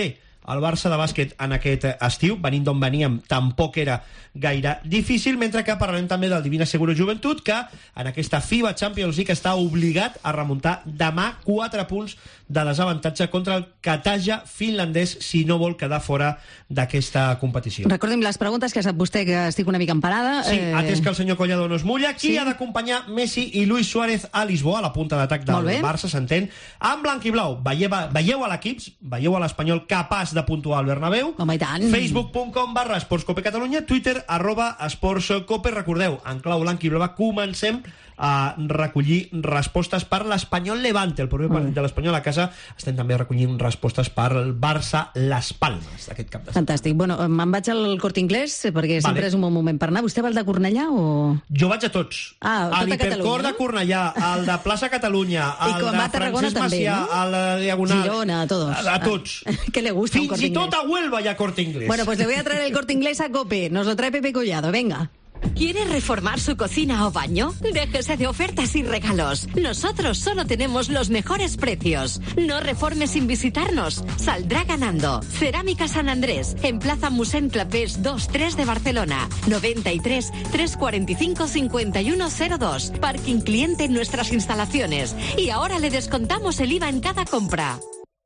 el Barça de bàsquet en aquest estiu, venint d'on veníem tampoc era gaire difícil, mentre que parlarem també del Divina Seguro Joventut, que en aquesta FIBA Champions League està obligat a remuntar demà 4 punts de desavantatge contra el Kataja finlandès si no vol quedar fora d'aquesta competició. Recordem les preguntes, que sap vostè que estic una mica emparada. Sí, atès que el senyor Collado no es mulla, qui ha d'acompanyar Messi i Luis Suárez a Lisboa, a la punta d'atac del Barça, s'entén, en blanc i blau. Veieu a l'equip, veieu a l'Espanyol capaç de puntuar al Bernabéu. Home, i tant. Facebook.com/Esportscope Catalunya, Twitter @esportscope. Recordeu, en clau blanc i blau, comencem a recollir respostes per l'Espanyol Levante, el proper partit de l'Espanyol a casa. Estem també recollint respostes per el Barça Las Palmes d'aquest cap de setmana. Fantàstic. Bueno, me'n vaig al Corte Inglés, perquè sempre és un bon moment per anar. Vostè va al de Cornellà o...? Jo vaig a tots. A l'Hipercor de Cornellà, al de Plaça Catalunya, al de Francesc Macià, al de Diagonal... Girona, a todos. A tots. ¿Qué le gusta un Corte Inglés? Fins i tot a Huelva hi ha Corte Inglés. Bueno, pues le voy a traer el Corte Inglés a COPE. Nos lo trae Pepe Collado, venga. ¿Quiere reformar su cocina o baño? Déjese de ofertas y regalos. Nosotros solo tenemos los mejores precios. No reforme sin visitarnos. Saldrá ganando. Cerámica San Andrés, en Plaza Musent Clapés 2-3 de Barcelona. 93 345 5102. Parking cliente en nuestras instalaciones. Y ahora le descontamos el IVA en cada compra.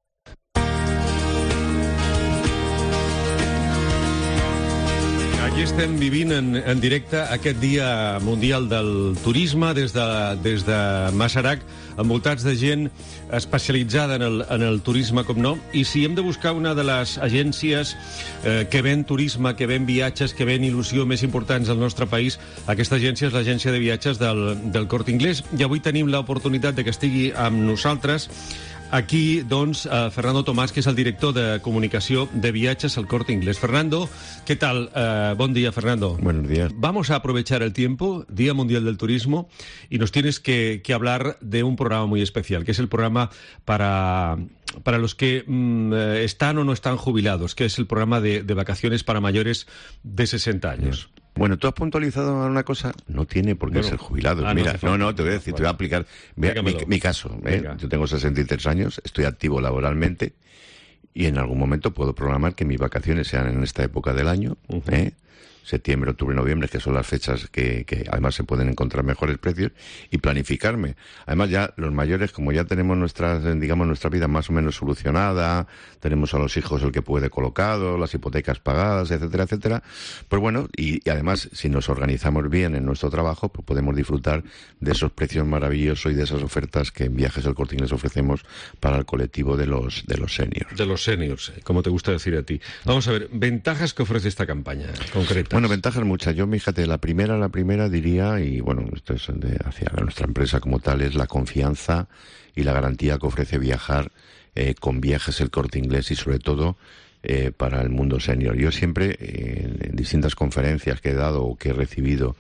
Aquí estem vivint en directe aquest Dia Mundial del Turisme des de Masarac, envoltats de gent especialitzada en el turisme, com no, i si hem de buscar una de les agències que ven turisme, que ven viatges, que ven il·lusió més importants al nostre país, aquesta agència és l'agència de viatges del Corte Inglés, i avui tenim l'oportunitat de que estigui amb nosaltres aquí, doncs, Fernando Tomás, que es el director de comunicación de viajes al Corte Inglés. Fernando, ¿qué tal? Buen día, Fernando. Buenos días. Vamos a aprovechar el tiempo, Día Mundial del Turismo, y nos tienes que hablar de un programa muy especial, que es el programa para los que están o no están jubilados, que es el programa de vacaciones para mayores de 60 años. Bueno, tú has puntualizado una cosa, no tiene por qué ser jubilado. Mira, no, te voy a decir, te voy a aplicar mi caso. Yo tengo 63 años, estoy activo laboralmente y en algún momento puedo programar que mis vacaciones sean en esta época del año, septiembre, octubre, noviembre, que son las fechas que además se pueden encontrar mejores precios, y planificarme. Además, ya los mayores, como ya tenemos nuestra vida más o menos solucionada, tenemos a los hijos el que puede colocado, las hipotecas pagadas, etcétera, etcétera, pues bueno, y además, si nos organizamos bien en nuestro trabajo, pues podemos disfrutar de esos precios maravillosos y de esas ofertas que en Viajes del Corte Inglés ofrecemos para el colectivo de los seniors. De los seniors, como te gusta decir a ti. Vamos a ver, ventajas que ofrece esta campaña concreta. Bueno, ventajas muchas. Yo, fíjate, la primera diría, y bueno, esto es hacia nuestra empresa como tal, es la confianza y la garantía que ofrece viajar con Viajes el Corte Inglés, y sobre todo para el mundo senior. Yo siempre, en distintas conferencias que he dado o que he recibido,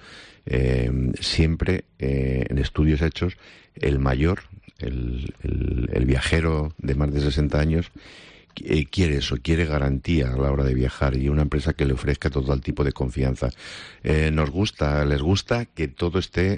siempre en estudios hechos, el mayor, el viajero de más de 60 años, quiere eso, quiere garantía a la hora de viajar, y una empresa que le ofrezca todo el tipo de confianza. Les gusta que todo esté,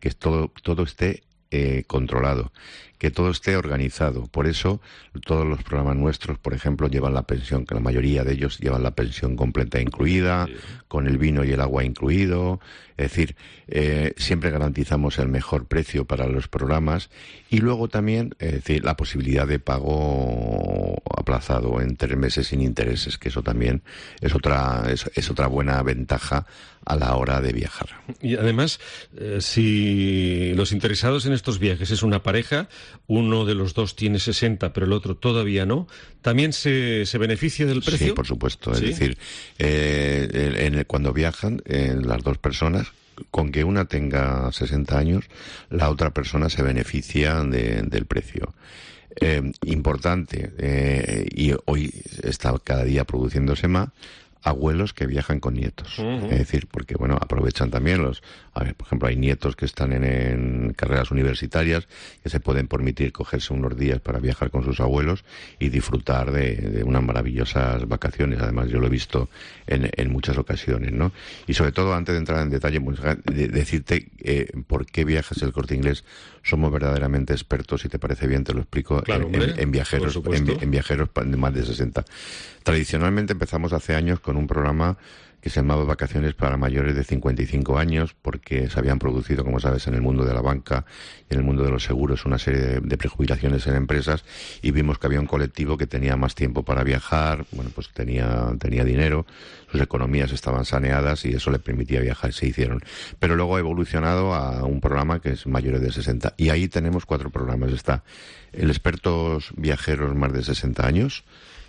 controlado, que todo esté organizado. Por eso todos los programas nuestros, por ejemplo, llevan la pensión, que la mayoría de ellos llevan la pensión completa incluida, con el vino y el agua incluido. Es decir, siempre garantizamos el mejor precio para los programas, y luego también la posibilidad de pago aplazado en 3 meses sin intereses, que eso también es otra buena ventaja a la hora de viajar. Y además, si los interesados en estos viajes es una pareja, uno de los dos tiene 60 pero el otro todavía no, ¿también se beneficia del precio? Sí, por supuesto. ¿Sí? Es decir, cuando viajan las dos personas, con que una tenga 60 años, la otra persona se beneficia del precio. Importante, y hoy está cada día produciéndose más, abuelos que viajan con nietos. Es decir, porque bueno, aprovechan también por ejemplo, hay nietos que están en carreras universitarias que se pueden permitir cogerse unos días para viajar con sus abuelos y disfrutar de unas maravillosas vacaciones. Además, yo lo he visto en muchas ocasiones, ¿no? Y sobre todo, antes de entrar en detalle, pues, decirte por qué Viajes El Corte Inglés somos verdaderamente expertos, si te parece bien te lo explico, claro, en viajeros, en viajeros de más de 60. Tradicionalmente empezamos hace años con un programa que se llamaba Vacaciones para mayores de 55 años, porque se habían producido, como sabes, en el mundo de la banca y en el mundo de los seguros una serie de prejubilaciones en empresas, y vimos que había un colectivo que tenía más tiempo para viajar, bueno, pues tenía dinero, sus economías estaban saneadas y eso le permitía viajar, se hicieron. Pero luego ha evolucionado a un programa que es mayores de 60, y ahí tenemos 4 programas. Está el Expertos Viajeros más de 60 años,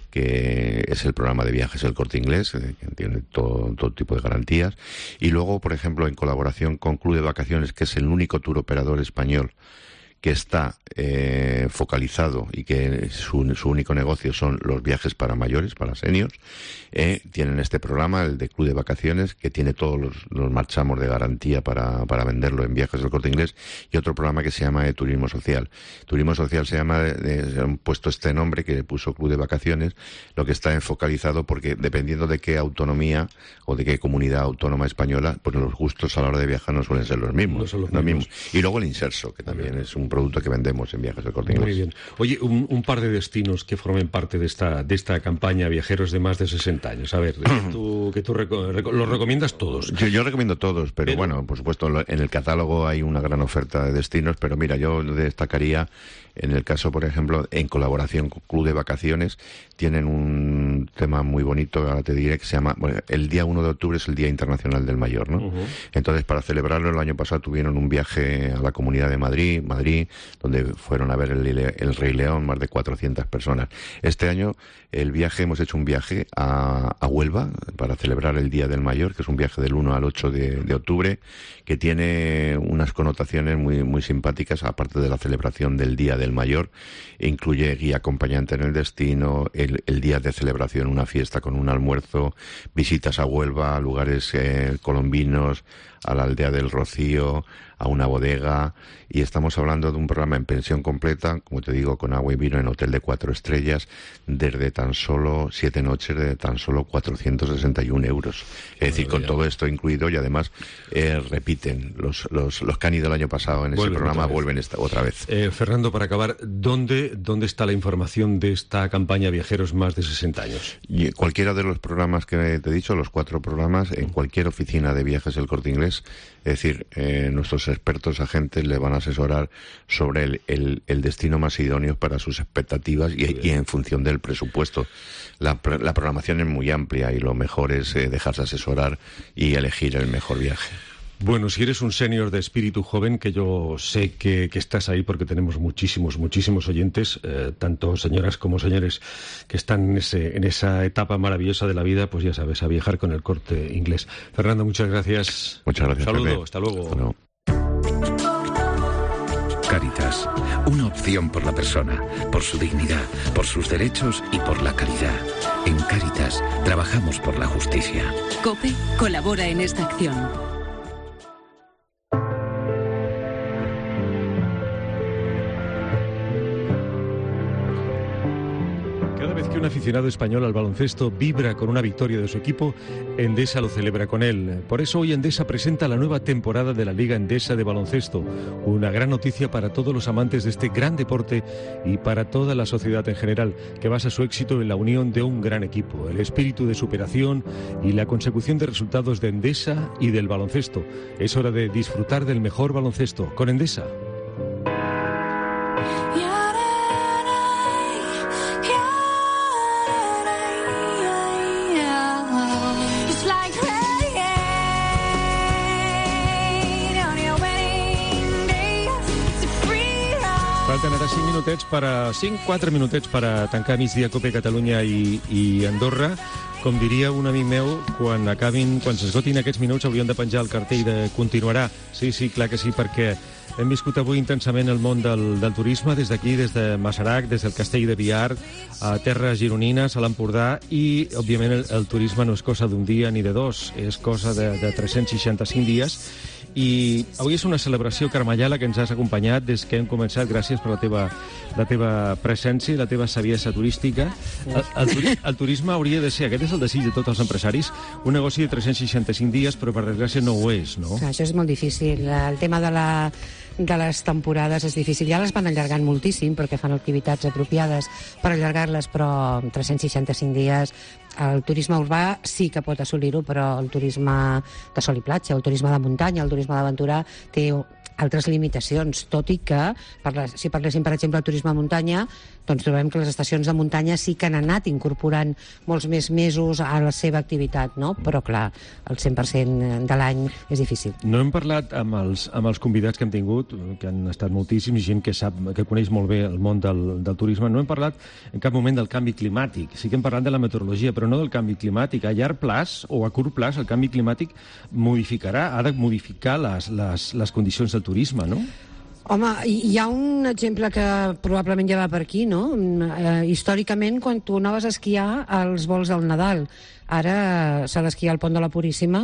que es el programa de Viajes El Corte Inglés, que tiene todo tipo de garantías. Y luego, por ejemplo, en colaboración con Club de Vacaciones, que es el único tour operador español que está focalizado y que su único negocio son los viajes para mayores, para seniors, tienen este programa, el de Club de Vacaciones, que tiene todos los marchamos de garantía para venderlo en Viajes del Corte Inglés, y otro programa que se llama Turismo Social. Turismo Social se han puesto este nombre que le puso Club de Vacaciones, lo que está focalizado porque dependiendo de qué autonomía o de qué comunidad autónoma española, pues los gustos a la hora de viajar no suelen ser los mismos. No son los mismos. Y luego el Inserso, que también es un producto que vendemos en Viajes del Corte Inglés. Muy bien. Oye, un par de destinos que formen parte de esta campaña Viajeros de más de 60 años. A ver, que tú los recomiendas todos. Yo recomiendo todos, pero bueno, por supuesto, en el catálogo hay una gran oferta de destinos, pero mira, yo destacaría, en el caso, por ejemplo, en colaboración con Club de Vacaciones, tienen un tema muy bonito, ahora te diré, que se llama, bueno, el día 1 de octubre es el Día Internacional del Mayor, ¿no? Entonces, para celebrarlo, el año pasado tuvieron un viaje a la Comunidad de Madrid, donde fueron a ver el Rey León más de 400 personas. Este año hemos hecho un viaje a Huelva para celebrar el Día del Mayor, que es un viaje del 1 al 8 de octubre, que tiene unas connotaciones muy, muy simpáticas, aparte de la celebración del Día del Mayor. Incluye guía acompañante en el destino, el día de celebración, una fiesta con un almuerzo, visitas a Huelva, a lugares colombinos, a la aldea del Rocío, a una bodega, y estamos hablando de un programa en pensión completa, como te digo, con agua y vino en hotel de 4 estrellas, desde tan solo 7 noches, de tan solo 461 euros. Es decir, con todo esto incluido, y además repiten los que han ido el año pasado en ese programa, vuelven otra vez. Fernando, para acabar, ¿dónde está la información de esta campaña Viajeros más de 60 años? Y cualquiera de los programas que te he dicho, los 4 programas, en cualquier oficina de Viajes El Corte Inglés. Es decir, nuestros expertos agentes le van a asesorar sobre el destino más idóneo para sus expectativas y en función del presupuesto. La programación es muy amplia y lo mejor es dejarse asesorar y elegir el mejor viaje. Bueno, si eres un senior de espíritu joven, que yo sé que estás ahí porque tenemos muchísimos oyentes, tanto señoras como señores que están en esa etapa maravillosa de la vida, pues ya sabes, a viajar con El Corte Inglés. Fernando, muchas gracias. Muchas gracias. Un saludo, Pepe. hasta luego. Hasta luego. Cáritas, una opción por la persona, por su dignidad, por sus derechos y por la calidad. En Cáritas trabajamos por la justicia. COPE colabora en esta acción. Un aficionado español al baloncesto vibra con una victoria de su equipo, Endesa lo celebra con él. Por eso hoy Endesa presenta la nueva temporada de la Liga Endesa de Baloncesto. Una gran noticia para todos los amantes de este gran deporte y para toda la sociedad en general, que basa su éxito en la unión de un gran equipo, el espíritu de superación y la consecución de resultados de Endesa y del baloncesto. Es hora de disfrutar del mejor baloncesto con Endesa. Falten ara 4 minutets para tancar migdia COPE Catalunya i Andorra. Com diria un amic meu, quan s'esgotin aquests minuts hauríem de penjar el cartell de continuarà. Sí, clar que sí, perquè hem viscut avui intensament el món del turisme, des d'aquí, des de Masarac, des del Castell de Biar, a terres gironines, a l'Empordà, i, òbviament, el turisme no és cosa d'un dia ni de dos, és cosa de 365 dies. I avui és una celebració, Carmellala, que ens has acompanyat des que hem començat. Gràcies per la teva presència i la teva saviesa turística. El turisme hauria de ser, aquest és el desig de tots els empresaris, un negoci de 365 dies, però per desgràcia no ho és, no? Clar, això és molt difícil. El tema de les temporades és difícil. Ja les van allargant moltíssim perquè fan activitats apropiades per allargar-les, però 365 dies el turisme urbà sí que pot assolir-ho, però el turisme de sol i platja, el turisme de muntanya, el turisme d'aventura té altres limitacions, tot i que si parléssim, per exemple, del turisme de muntanya, doncs trobem que les estacions de muntanya sí que han anat incorporant molts més mesos a la seva activitat, no? Però, clar, el 100% de l'any és difícil. No hem parlat amb els convidats que hem tingut, que han estat moltíssims, gent que coneix molt bé el món del turisme. No hem parlat en cap moment del canvi climàtic. Sí que hem parlat de la meteorologia, però no del canvi climàtic. A llarg plaç o a curt plaç el canvi climàtic ha de modificar les condicions del turisme, no? Home, hi ha un exemple que probablement ja va per aquí, no? Històricament, quan tu anaves a esquiar als vols del Nadal, ara s'ha d'esquiar al Pont de la Puríssima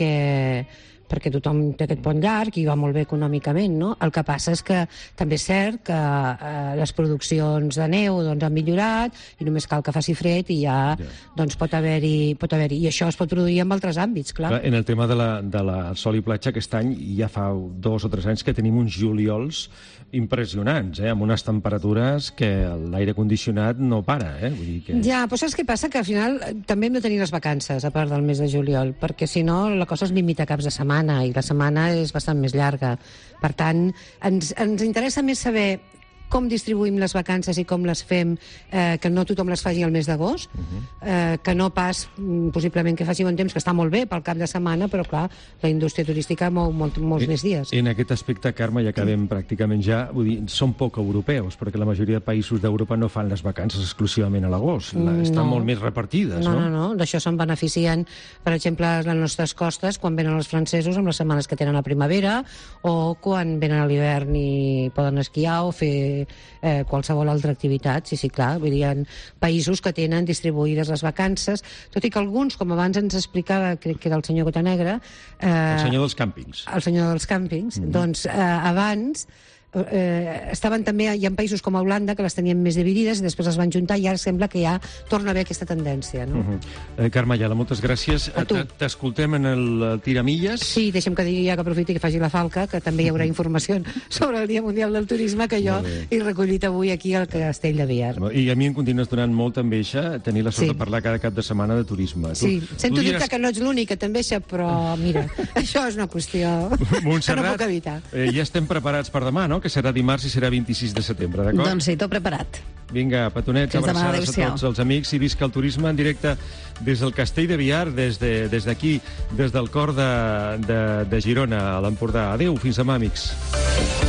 perquè tothom té aquest pont llarg i va molt bé econòmicament, no? El que passa és que també és cert que les produccions de neu han millorat i només cal que faci fred i ja pot haver-hi. I això es pot produir en altres àmbits, clar. En el tema de la sol i platja, aquest any ja fa 2 o 3 anys que tenim uns juliols impressionants, amb unes temperatures que l'aire condicionat no para. Vull dir que... Ja, però saps què passa? Que al final també hem de tenir les vacances, a part del mes de juliol, perquè si no la cosa es limita a caps de setmana, i la setmana és bastant més llarga. Per tant, ens interessa més saber com distribuïm les vacances i com les fem, que no tothom les faci al mes d'agost, que no pas, possiblement, que faci bon temps, que està molt bé pel cap de setmana, però, clar, la indústria turística mou molts més dies. En aquest aspecte, Carme, ja acabem pràcticament ja, vull dir, són poc europeus, perquè la majoria de països d'Europa no fan les vacances exclusivament a l'agost, estan molt més repartides, no? No, d'això se'n beneficien, per exemple, les nostres costes, quan venen els francesos amb les setmanes que tenen a primavera, o quan venen a l'hivern i poden esquiar o fer qualsevol altra activitat. Sí, clar, vull dir, hi ha països que tenen distribuïdes les vacances, tot i que alguns, com abans ens explicava, crec que era el senyor Botanegra... El senyor dels càmpings. El senyor dels càmpings. Doncs abans estaven també, hi ha països com a Holanda que les tenien més dividides i després les van juntar i ara sembla que ja torna a haver aquesta tendència, no? Carme Ayala, moltes gràcies. T'escoltem en el Tiramilles. Sí, deixa'm que digui ja que aprofiti que faci la falca, que també hi haurà informació sobre el Dia Mundial del Turisme que jo he recollit avui aquí al Castell de Biar. I a mi em continues donant molta enveja tenir la sort de parlar cada cap de setmana de turisme. Sí, sento dir-te que no ets l'únic que t'enveja, però mira, això és una qüestió que no puc evitar. Ja estem preparats per demà, no? Que serà dimarts i serà 26 de setembre, d'acord? Doncs sí, tot preparat. Vinga, petonets, abraçades a tots els amics i visca el turisme en directe des del Castell de Biar, des d'aquí, des del cor de Girona, a l'Empordà. Adéu, fins demà, amics.